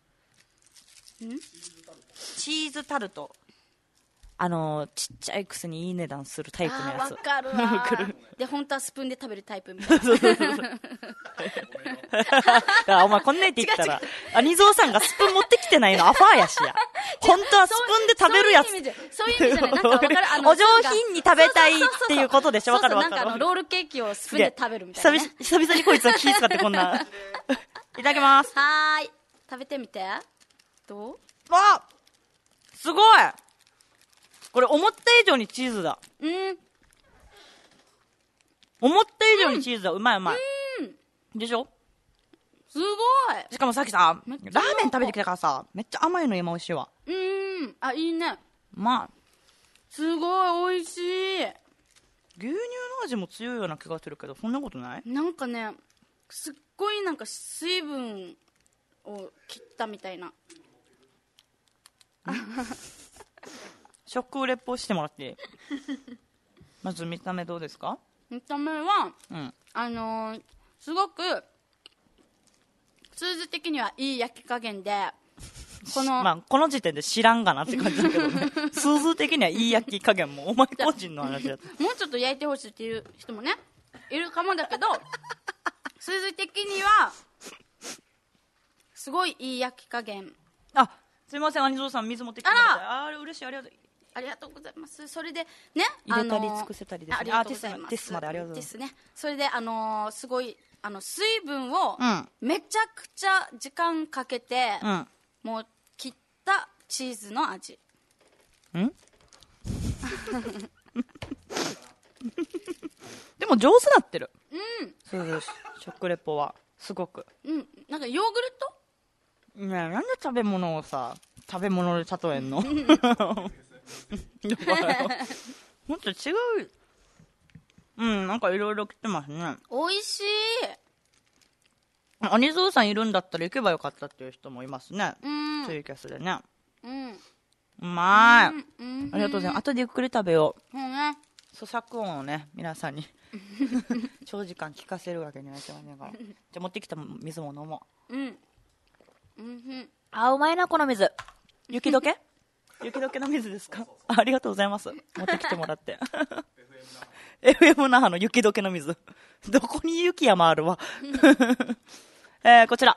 チーズタルト。あのちっちゃいくせにいい値段するタイプのやつ。 わかるわで本当はスプーンで食べるタイプみたいな。そうそうそうそうお前こんな言って言ったら兄蔵さんがスプーン持ってきてないのアファーやしや。本当はスプーンで食べるやつ。 そういう意味じゃない。なんかわかる。あのお上品に食べたいっていうことでしょ。わかるわかる。 なんかあのロールケーキをスプーンで食べるみたいな、ね、 久々にこいつは気使ってこんな。いただきます。 はーい。食べてみて。どう？ わすごい。これ思った以上にチーズだ。 うん。 思った以上にチーズだ。うん、うまいうまい。うん。でしょ？ すごい。 しかもさっきさ、ラーメン食べてきたからさ、めっちゃ甘いの今美味しいわ。 うん。あ、いいね。 まあ。 すごい美味しい。 牛乳の味も強いような気がするけど、そんなことない？ なんかね、すっごいなんか水分を切ったみたいな。 食レポしてもらっていい？まず見た目どうですか？ 見た目は、 うん、 あのー、すごく数字的にはいい焼き加減でこの、 まあ、この時点で知らんがなって感じだけどね。数字的にはいい焼き加減もお前個人の話だった。 もうちょっと焼いてほしいっていう人もねいるかもだけど数字的にはすごいいい焼き加減。 あ、すいません兄蔵さん水持ってきてもらって。ああ嬉しい。ありがとう。 ありがとうございます。それでね、 入れたり尽くせたりですね。 ありがとうございます。 テスまでありがとうございます。 ですね。それであのー、すごいあの水分をめちゃくちゃ時間かけて、うん、もう切ったチーズの味。 ん？でも上手なってる。 うん。 そうです。食レポはすごく。 うん。なんかヨーグルト？ ねえ、なんで食べ物をさ食べ物で例えんの？もっと違う。うん、なんかいろいろ来てますね。 おいしい。 兄蔵さんいるんだったら行けばよかったっていう人もいますね。 うん。 ツイキャスでね。 うん。 うまい。 うん、うん、 ありがとうございます。後でゆっくり食べよう。 うんね。 咀嚼音をね、皆さんに長時間聞かせるわけにはいかないから。じゃあ持ってきた水も飲もう。うん。うん。 あ、うまいな、この水。雪解け雪解けの水ですか？ あ, ありがとうございます。持ってきてもらって。エフエム 那覇の雪解けの水。どこに雪山あるわ。えー、こちら。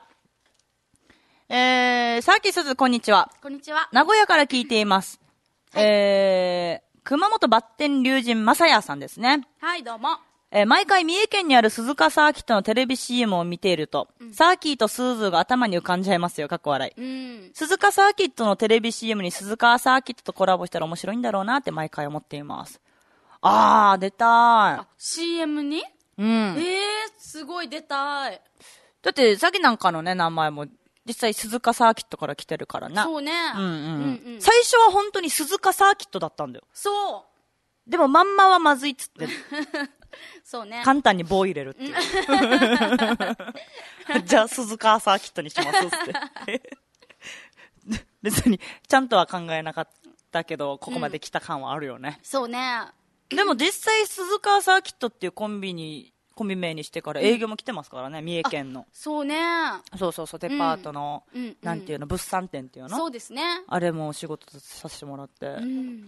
えー、さきすず、こんにちは。 こんにちは。 名古屋から聞いています。はい、えー、熊本バッテン龍神正也さんですね。 はい、どうも。 えー、毎回三重県にある鈴鹿サーキットのテレビ シーエム を見ていると、うん、サーキーとスーズーが頭に浮かんじゃいますよ、かっこ笑い。 うん、 鈴鹿サーキットのテレビ シーエム に鈴鹿サーキットとコラボしたら面白いんだろうなって毎回思っています。あー、出たーい。あ、 シーエム に？ うん。 えー、すごい出たい。 だって、さきなんかのね、名前も、実際鈴鹿サーキットから来てるからな。 そうね。 うんうん。うんうん、最初は本当に鈴鹿サーキットだったんだよ。 そう。 でもまんまはまずいっつって。 そうね。 簡単に棒入れるっていう。じゃあ鈴鹿サーキットにしますって。別に、ちゃんとは考えなかったけど、ここまで来た感はあるよね。 うん、そうね。 でも実際鈴鹿サーキットっていうコンビに、コンビ名にしてから営業も来てますからね、うん、三重県の。 そうね。 そうそうそう、デパートの、うん、なんていうの、物産展っていうの。 そうですね。 あれも仕事させてもらって。 うん。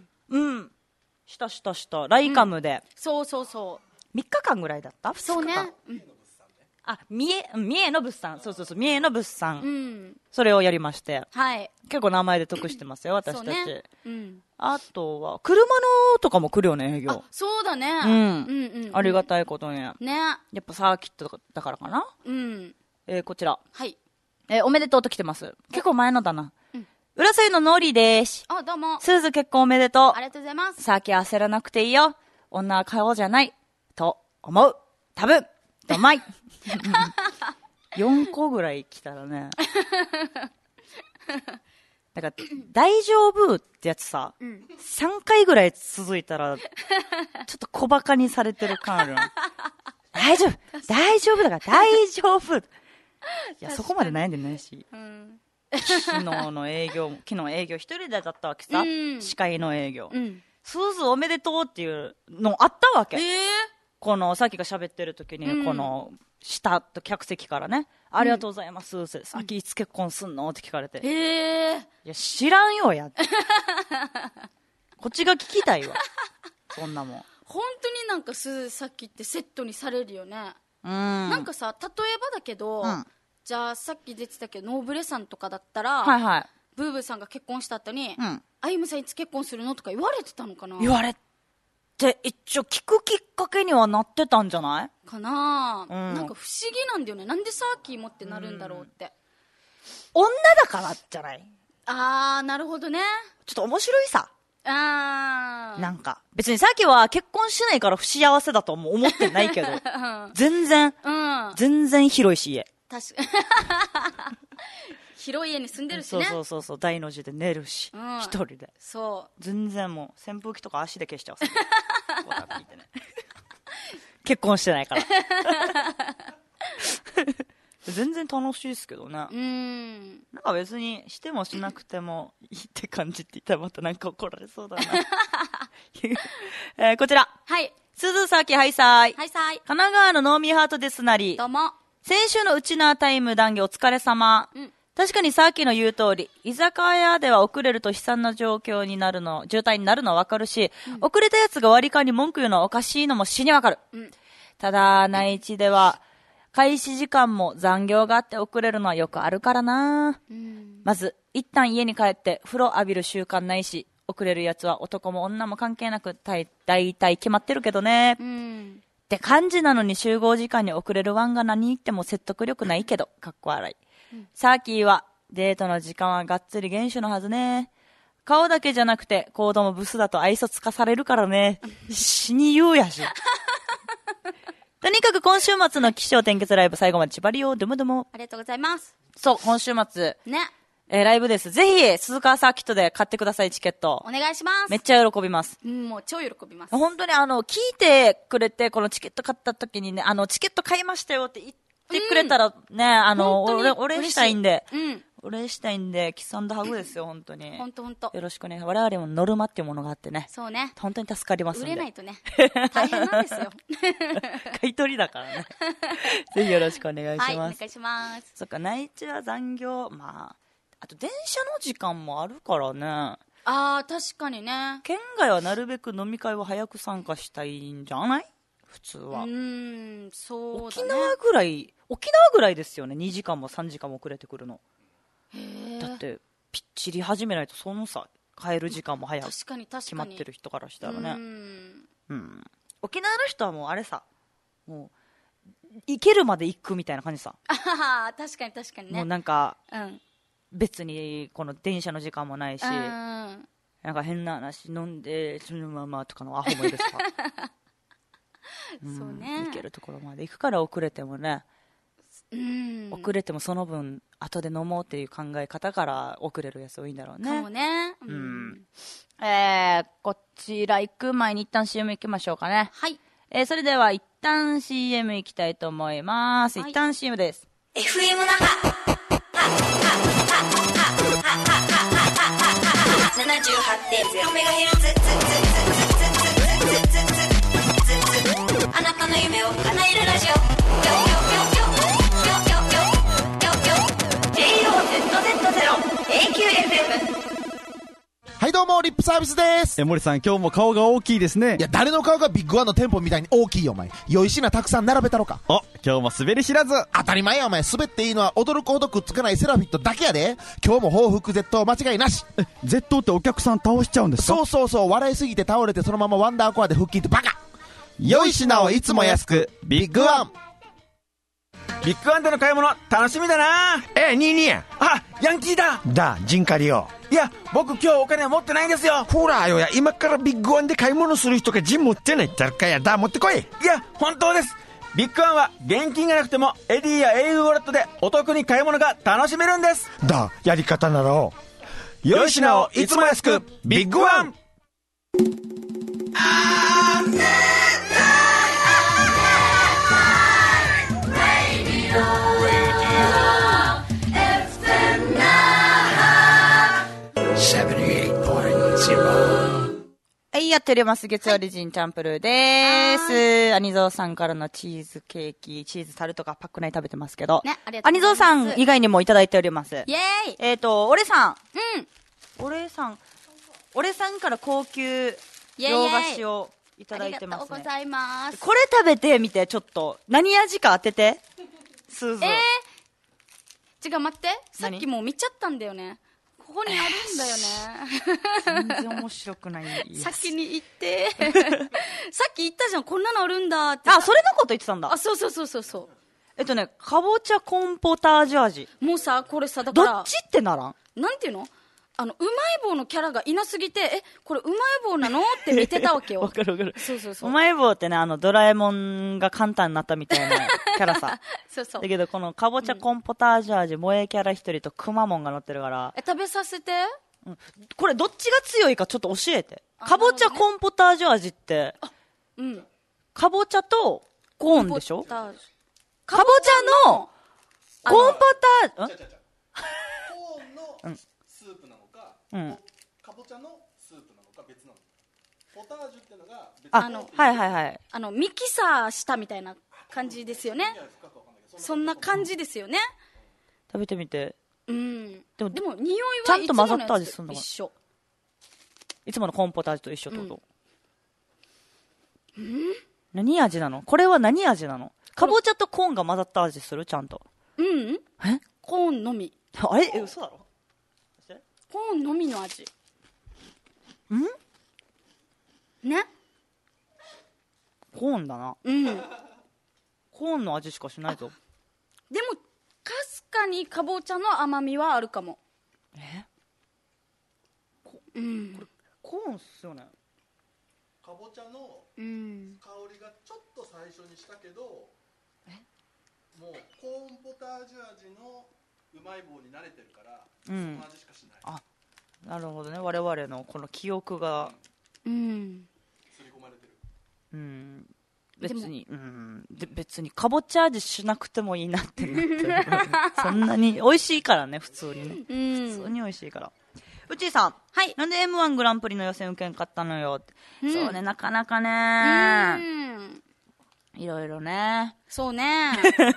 うん。したしたした。ライカムで。 うん、そうそうそう。 みっかかんぐらいだった？ そうね。うん、 あ、三重、三重の物産。そうそうそう、三重の物産。 うん。 それをやりまして。 はい。 結構名前で得してますよ、私たち。 そうね。うん。 あとは、車のとかも来るよね、営業。 あ、そうだね。 うん。うんうん、うん。ありがたいことに。ね。やっぱサーキットだからかな。 うん。 えー、こちら。 はい。 えー、おめでとうと来てます。結構前のだな。うん。浦添ののりでーす。 あ、どうも。 スーズ結婚おめでとう。 ありがとうございます。 サーキ焦らなくていいよ。女は顔じゃない。と思う。多分。どまい。よんこぐらい来たらね。だから、大丈夫ってやつさ、うん、さんかいぐらい続いたら、ちょっと小馬鹿にされてる感ある。大丈夫大丈夫だから大丈夫いや、そこまで悩んでないし。 うん、 昨日の営業も、昨日営業一人でだったわけさ。うん、司会の営業。うん、スーズおめでとうっていうのあったわけ。えー、この、さっきが喋ってる時に、うん、この、下と客席からね、ありがとうございます、うん、さっきいつ結婚すんのって聞かれて。えー、いや、知らんよや。こっちが聞きたいわ。そんなもん。 本当になんかすさっきってセットにされるよね。うん。なんかさ、例えばだけど、うん、じゃあさっき出てたけどノーブレさんとかだったら、はいはい、ブーブーさんが結婚した後に、うん、あゆむさんいつ結婚するのとか言われてたのかな。 言われて一応聞くきっかけにはなってたんじゃないかな、うん、なんか不思議なんだよね。なんでサーキーもってなるんだろうって、 うん、女だからじゃない。 あー、なるほどね。 ちょっと面白いさ。 あー、 なんか別にさっきは結婚しないから不幸せだとも思ってないけど、うん、全然、うん、全然広いし家。 確かに広い家に住んでるしね。 そうそうそうそう、大の字で寝るし、うん、一人で。 そう。 全然もう扇風機とか足で消しちゃう。聞いてね、結婚してないから。全然楽しいですけどね。うん。なんか別にしてもしなくてもいいって感じって言ったらまたなんか怒られそうだな。えー、こちら。 はい。 鈴崎ハイサイ。 ハイサイ。 神奈川のノーミーハートですなり。 どうも。 先週のウチナータイム談義お疲れ様。うん。確かにさっきの言う通り、居酒屋では遅れると悲惨な状況になるの、渋滞になるのはわかるし、うん、遅れたやつが割り勘に文句言うのはおかしいのも死にわかる。うん。ただ、内地では、開始時間も残業があって遅れるのはよくあるからな、うん、まず一旦家に帰って風呂浴びる習慣ないし、遅れるやつは男も女も関係なくだいたい決まってるけどね、うん、って感じなのに集合時間に遅れるワンが何言っても説得力ないけどかっこ笑い、うん、サーキーはデートの時間はがっつり厳守のはずね。顔だけじゃなくてコードもブスだと愛想つかされるからね。死に言うやし。とにかく今週末の起承転結ライブ最後まで縛りをドゥムドゥム。 ありがとうございます。 そう、今週末。 ね。 えー、ライブです。ぜひ、鈴川サーキットで買ってください、チケット。 お願いします。 めっちゃ喜びます。 うん、もう超喜びます。 本当にあの、聞いてくれて、このチケット買った時にね、あの、チケット買いましたよって言ってくれたらね、うん、あの、俺、お礼したいんで。うん。お礼したいんで、キス&ハグですよ、本当に。 本当本当。 よろしくね。我々もノルマっていうものがあってね。 そうね。 本当に助かりますんで。 売れないとね。大変なんですよ。 買い取りだからね。ぜひよろしくお願いします。はい、お願いします。 そっか、内地は残業、まあ、あと電車の時間もあるからね。ああ、確かにね。 県外はなるべく飲み会は早く参加したいんじゃない？普通は。 うーん、そうだね。 沖縄ぐらい、沖縄ぐらいですよね。にじかんもさんじかんも遅れてくるの。だってぴっちり始めないとそのさ帰る時間も早く決まってる人からしたらね。うん、うん、沖縄の人はもうあれさ、もう行けるまで行くみたいな感じさ。 あ確かに確かにね。 もうなんか、うん、別にこの電車の時間もないし、うん、なんか変な話飲んでそのままとかのアホもいるさ。 うん、そうね。 行けるところまで行くから遅れてもね。うん、遅れてもその分後で飲もうっていう考え方から遅れるやつ多いんだろうね。 かもね。 うん。うん、えー、こちら行く前に一旦 シーエム 行きましょうかね。 はい。 えー、それでは一旦 シーエム 行きたいと思います。はい、一旦 シーエム です。 エフエム 那覇。ななじゅうはちてんゼロメガヘルツ。あなたの夢を叶えるラジオ。 はいどうもリップサービスです。 え森さん今日も顔が大きいですね。 いや誰の顔がビッグワンの店舗みたいに大きいよお前。良い品たくさん並べたろか。 お今日も滑り知らず。 当たり前やお前。滑っていいのは驚くほどくっつかないセラフィットだけやで。今日も報復絶倒間違いなし。 え絶倒ってお客さん倒しちゃうんですか？ そうそうそう。笑いすぎて倒れてそのままワンダーコアで腹筋ってバカ。 良い品をいつも安くビッグワン。ビッグワンでの買い物楽しみだな。 ええ、にいにや。 あ、ヤンキーだ。 だ、ジンカリよ。 いや、僕今日お金持ってないんですよ。 ほらよや、今からビッグワンで買い物する人がジン持ってないってあるかや。だ、持ってこい。 いや、本当です。ビッグワンは現金がなくてもエディや エーユー ウォレットでお得に買い物が楽しめるんです。 だ、やり方ならを。 良い品をいつも安くビッグワン。 Radio, F M ナインやっております。月曜リジンチャンプルーでーす。アニゾーさんからのチーズケーキ、チーズタルトがパック内食べてますけど。 ね、ありがとうございます。 アニゾーさん以外にもいただいております。 イェーイ。 えっと、俺さん。 うん。 俺さん。俺さんから高級洋菓子をいただいてますね。 ありがとうございます。 これ食べてみて、ちょっと。何味か当てて。スーズー。 えー。違う、待って。さっきもう見ちゃったんだよね。ここにあるんだよね。 全然面白くない。 先に言って。さっき言ったじゃん、こんなのあるんだって。 あ、それのこと言ってたんだ。 あ、そうそうそうそうそう。 えっとね、かぼちゃコーンポタージュ味。 もうさ、これさ、だから。 どっちってならん？ なんていうの？あの、うまい棒のキャラがいなすぎて、え、これうまい棒なのって見てたわけよ。 わかるわかる。 そうそうそう。 うまい棒ってね、あの、ドラえもんが簡単になったみたいなキャラさ。 そうそう。 だけど、このかぼちゃコーンポタージュ味、萌えキャラ一人とくまモンが乗ってるから。 え、食べさせて。 うん。これどっちが強いかちょっと教えて。かぼちゃコーンポタージュ味って、 うん。 かぼちゃとコーンでしょ？ かぼちゃのコーンポタージュ、ん？ コーンのスープなのか、 うん。 かぼちゃのスープなのか別なの。ポタージュっていうのが別あの、はいはいはい。 あの、ミキサーしたみたいな感じですよね。そんな感じですよね。 食べてみて。 うん。 でも、 でも匂いちゃはいつもんと混ざった味するのか一緒。 いつものコーンポタージュと一緒ってこと？ うん。 何味なの？これは何味なの？かぼちゃとコーンが混ざった味する？ちゃんと。 うん。 え？ コーンのみ。 あれ？え、嘘だろ？ コーンのみの味。 ん？ ね？ コーンだな。 うん。 コーンの味しかしないぞ。 でも、かすかにかぼちゃの甘みはあるかも。 え？ うん。 コーンっすよね。 かぼちゃの香りがちょっと最初にしたけど、え？もうコーンポタージュ味のうまい棒に慣れてるから、うん、その味しかしない。あ、 なるほどね。我々のこの記憶が、 うん、 刷り込まれてる。 うん、別に、うん、で別にかぼちゃ味しなくてもいいなってなってる。そんなに美味しいからね、普通にね。うん、普通に美味しいから。うちーさん、 はい、 なんで エムワン グランプリの予選受けんかったのよって、うん、そうね、なかなかね、うん、いろいろね、 そうね、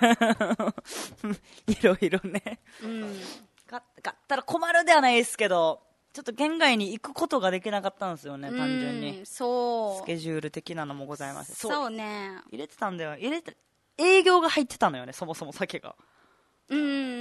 いろいろね、うん、勝ったら困るではないですけど、ちょっと県外に行くことができなかったんですよね、単純に。 そう。 スケジュール的なのもございます。 そう、そうね。 入れてたんだよ。入れて、営業が入ってたのよね、そもそも酒が。 うん。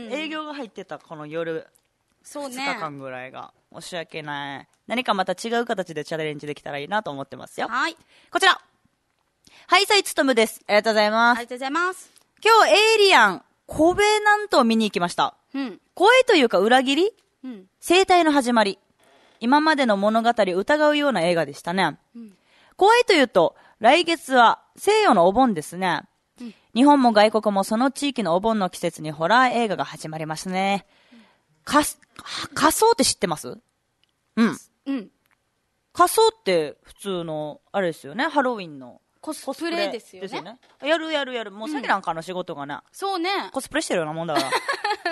営業が入ってた、この夜。 そうね。 ふつかかんぐらいが。申し訳ない。何かまた違う形でチャレンジできたらいいなと思ってますよ。 はい。 こちら。ハイサイツトムです。ありがとうございます。 ありがとうございます。 今日、エイリアン、コベナントを見に行きました。うん。声というか裏切り？うん。生態の始まり。今までの物語を疑うような映画でしたね。うん、怖いというと、来月は西洋のお盆ですね、うん。日本も外国もその地域のお盆の季節にホラー映画が始まりますね。うん、か、仮装って知ってます？うん。うん。仮装って普通の、あれですよね、ハロウィンの。 コスプレですよね。ですよね。 やるやるやる。もうさっきなんかの仕事がね、うん。 そうね。 コスプレしてるようなもんだから。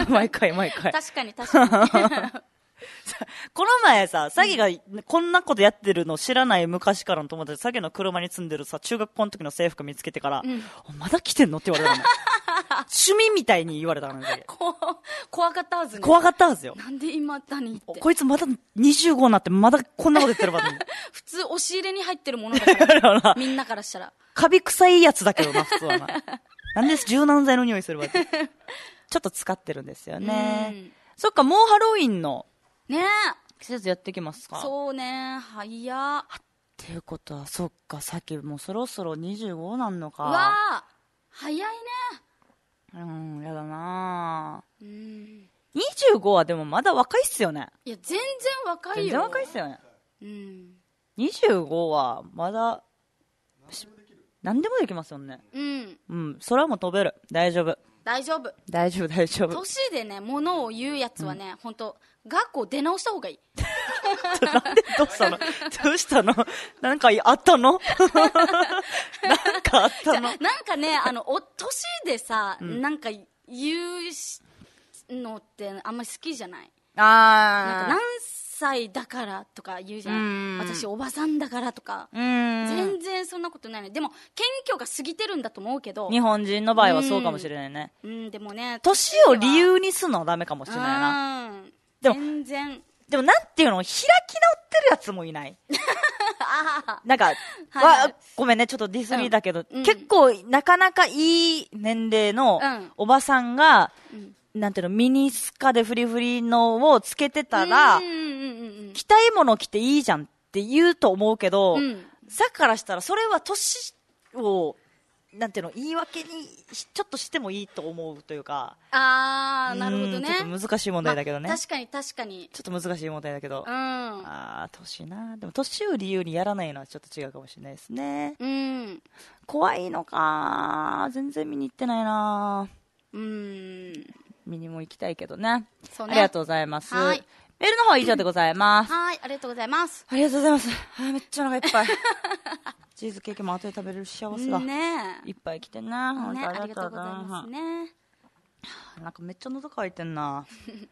毎回毎回。 確かに確かに。 この前さ、詐欺がこんなことやってるの知らない昔からの友達、詐欺の車に積んでるさ、中学校の時の制服見つけてから、うん、まだ来てんのって言われたの。趣味みたいに言われたのね。 こ怖かったはずね。 怖かったはずよ。 なんで今だにって。 こいつまだにじゅうごになってまだこんなこと言ってるわ、ね。 普通押し入れに入ってるものだからみんなからしたら。 カビ臭いやつだけどな、普通はな。なんで柔軟剤の匂いするわけ。ちょっと使ってるんですよね。そっか、もうハロウィンの。ねえ。季節やってきますか？ そうね、早っ。 っていうことは、そっか、さっきもうそろそろにじゅうごなんのか。 うわー、早いね。 うん、やだなぁ。うん。にじゅうごはでもまだ若いっすよね。 いや、全然若いよ。 全然若いっすよね。 うん。 にじゅうごはまだ、何でもできますよね。うん。うん、空も飛べる。大丈夫。 大丈夫。 大丈夫、大丈夫。 年でね、物を言うやつはね、うん、ほんと、学校出直した方がいい。 なんでどうしたの？どうしたの？なんかあったの？なんかあったの？ なんかね、あの、お、年でさ、うん、なんか言うのってあんまり好きじゃない。 あー。 なんか何さいだからとか言うじゃん、 うん私おばさんだからとか、 うん。 全然そんなことないね。でも謙虚が過ぎてるんだと思うけど、 日本人の場合はそうかもしれないね。 うん、うん、でもね、 年を理由にするのはダメかもしれないな。 うん、 でも全然でもなんていうの、開き直ってるやつもいないなんか、 はいはいわごめんね、ちょっとディスリーだけど、 うん結構なかなかいい年齢のうんおばさんが、 うんなんていうの、ミニスカでフリフリのをつけてたら、 うんうんうんうん着たいもの着ていいじゃんって言うと思うけど、 うんさっきからしたらそれは年を、なんていうの、言い訳にしちょっとしてもいいと思うというか、 あーなるほどね。 うんちょっと難しい問題だけどね。 まあ確かに確かに。 ちょっと難しい問題だけど。 うんああ、年な。でも年を理由にやらないのはちょっと違うかもしれないですね。 うん怖いのか。全然見に行ってないな。 うん見にも行きたいけどね。 そうね。 ありがとうございます。 はいメールの方は以上でございます。 はいありがとうございますありがとうございます。あーめっちゃお腹いっぱい。チーズケーキも後で食べれる幸せが。 ねいっぱい来てんな。 え本当ねありがとうございますね。 なんかめっちゃ喉乾いてんな。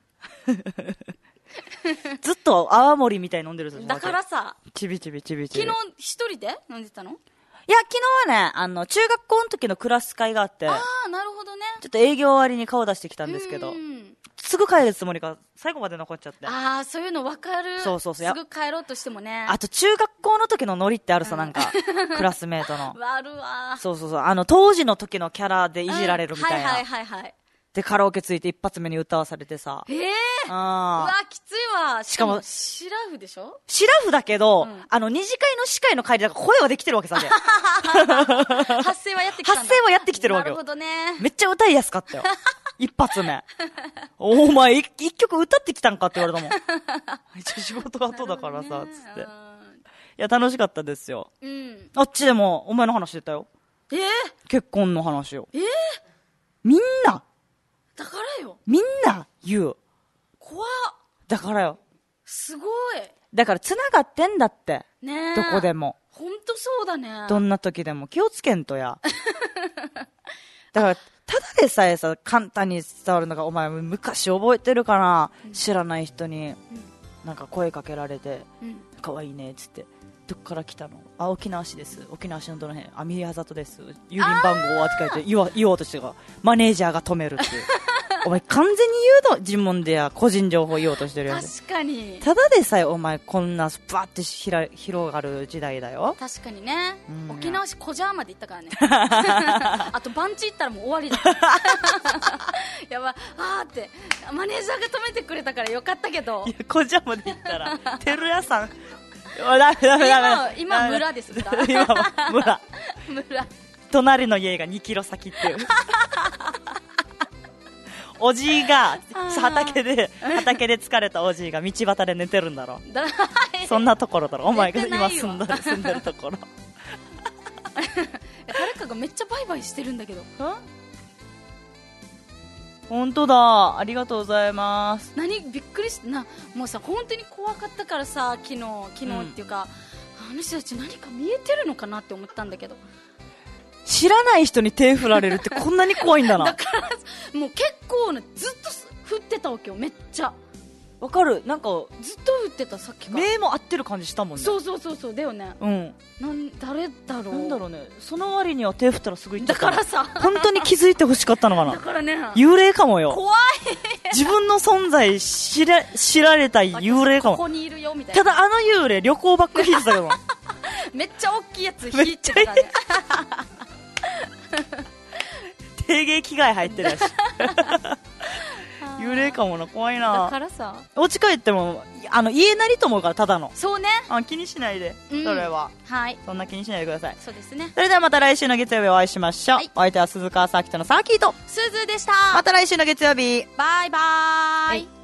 ずっと泡盛みたいに飲んでるぞ。 だからさ、 ちびちびちびちび。 昨日一人で飲んでたの？ いや、昨日はね、あの、中学校の時のクラス会があって、 ああなるほどね。 ちょっと営業終わりに顔出してきたんですけどう、んすぐ帰るつもりが最後まで残っちゃって。 ああそういうの分かる。 そうそうそうすぐ帰ろうとしてもね。 あと中学校の時のノリってあるさ、なんか、クラスメートの。 あるわ。 そうそうそう。あの、当時の時のキャラでいじられるみたいな。 うんはいはいはいはい。 で、カラオケついて一発目に歌わされてさ。 ええー、うあわきついわ。 しかもシラフでしょ？ シラフだけど、 うんあの、二次会の司会の帰りだから声はできてるわけさ、で。 発声はやってきたんだ。 発声はやってきてるわけよなるほどね。 めっちゃ歌いやすかったよ。一発目。お前、一一曲歌ってきたんかって言われたもん。一応仕事が後だからさ、つって。いや、楽しかったですよ。 うん。 あっちでも、お前の話してたよ。 えー、 結婚の話を。 えー、 みんな、 だからよ。 みんな言う。 怖っ。 だからよ。 すごい。 だから繋がってんだって。 ねえ。 どこでも。 ほんとそうだね。 どんな時でも気をつけんとや。だから、ただでさえさ、簡単に伝わるのが、お前昔覚えてるかな、うん、知らない人に、うん、なんか声かけられて、うん、かわいいね、つって。どっから来たの？あ、沖縄市です。沖縄市のどの辺？あ、宮里です。郵便番号を扱えて言おう、言おうとしてが、マネージャーが止めるっていう。お前完全に言うの尋問でや、個人情報言おうとしてるやつ。 確かに。 ただでさえお前こんなバーってひら広がる時代だよ。 確かにね。 うん、 沖縄市コジャーまで行ったからね。あと番地行ったらもう終わりだ。やばい。あーって、マネージャーが止めてくれたからよかったけど。 いや、コジャーまで行ったら、てるやさん。ダメダメダメ。 今、今村です、村。 今は村。 村。 隣の家がにキロ先っていう。おじいが畑で畑で疲れたおじいが道端で寝てるんだろう。そんなところだろ。お前が今住んでる住んでるところ。 誰かがめっちゃバイバイしてるんだけど。 本当だ。ありがとうございます。 何びっくりしたな。もうさ本当に怖かったからさ、昨日昨日っていうか、うん、あの人たち何か見えてるのかなって思ったんだけど。 知らない人に手振られるってこんなに怖いんだな。 だからもう結構ねずっと振ってたわけよ。めっちゃわかる。なんかずっと振ってた。さっきから目も合ってる感じしたもんね。 そうそうそうそうだよね。 うんなん誰だろう。 なんだろうね。その割には手振ったらすぐ行っちゃった。 だからさ本当に気づいてほしかったのかな。 だからね幽霊かもよ。 怖い。 自分の存在知ら知られた幽霊かも。 ここにいるよみたいな。 ただあの幽霊旅行バッグ引いてたけどめっちゃ大きいやつ引いてたからね。 定芸着替え入ってるやし。幽霊かもな。怖いな。 だからさお家帰ってもあの家なりと思うから。ただのそうね。 あ気にしないで、うん、それははいそんな気にしないでください。 そうですね。 それではまた来週の月曜日お会いしましょう、はい、お相手は鈴川サーキットのサーキーとすずでした。 また来週の月曜日バイバーイ、はい。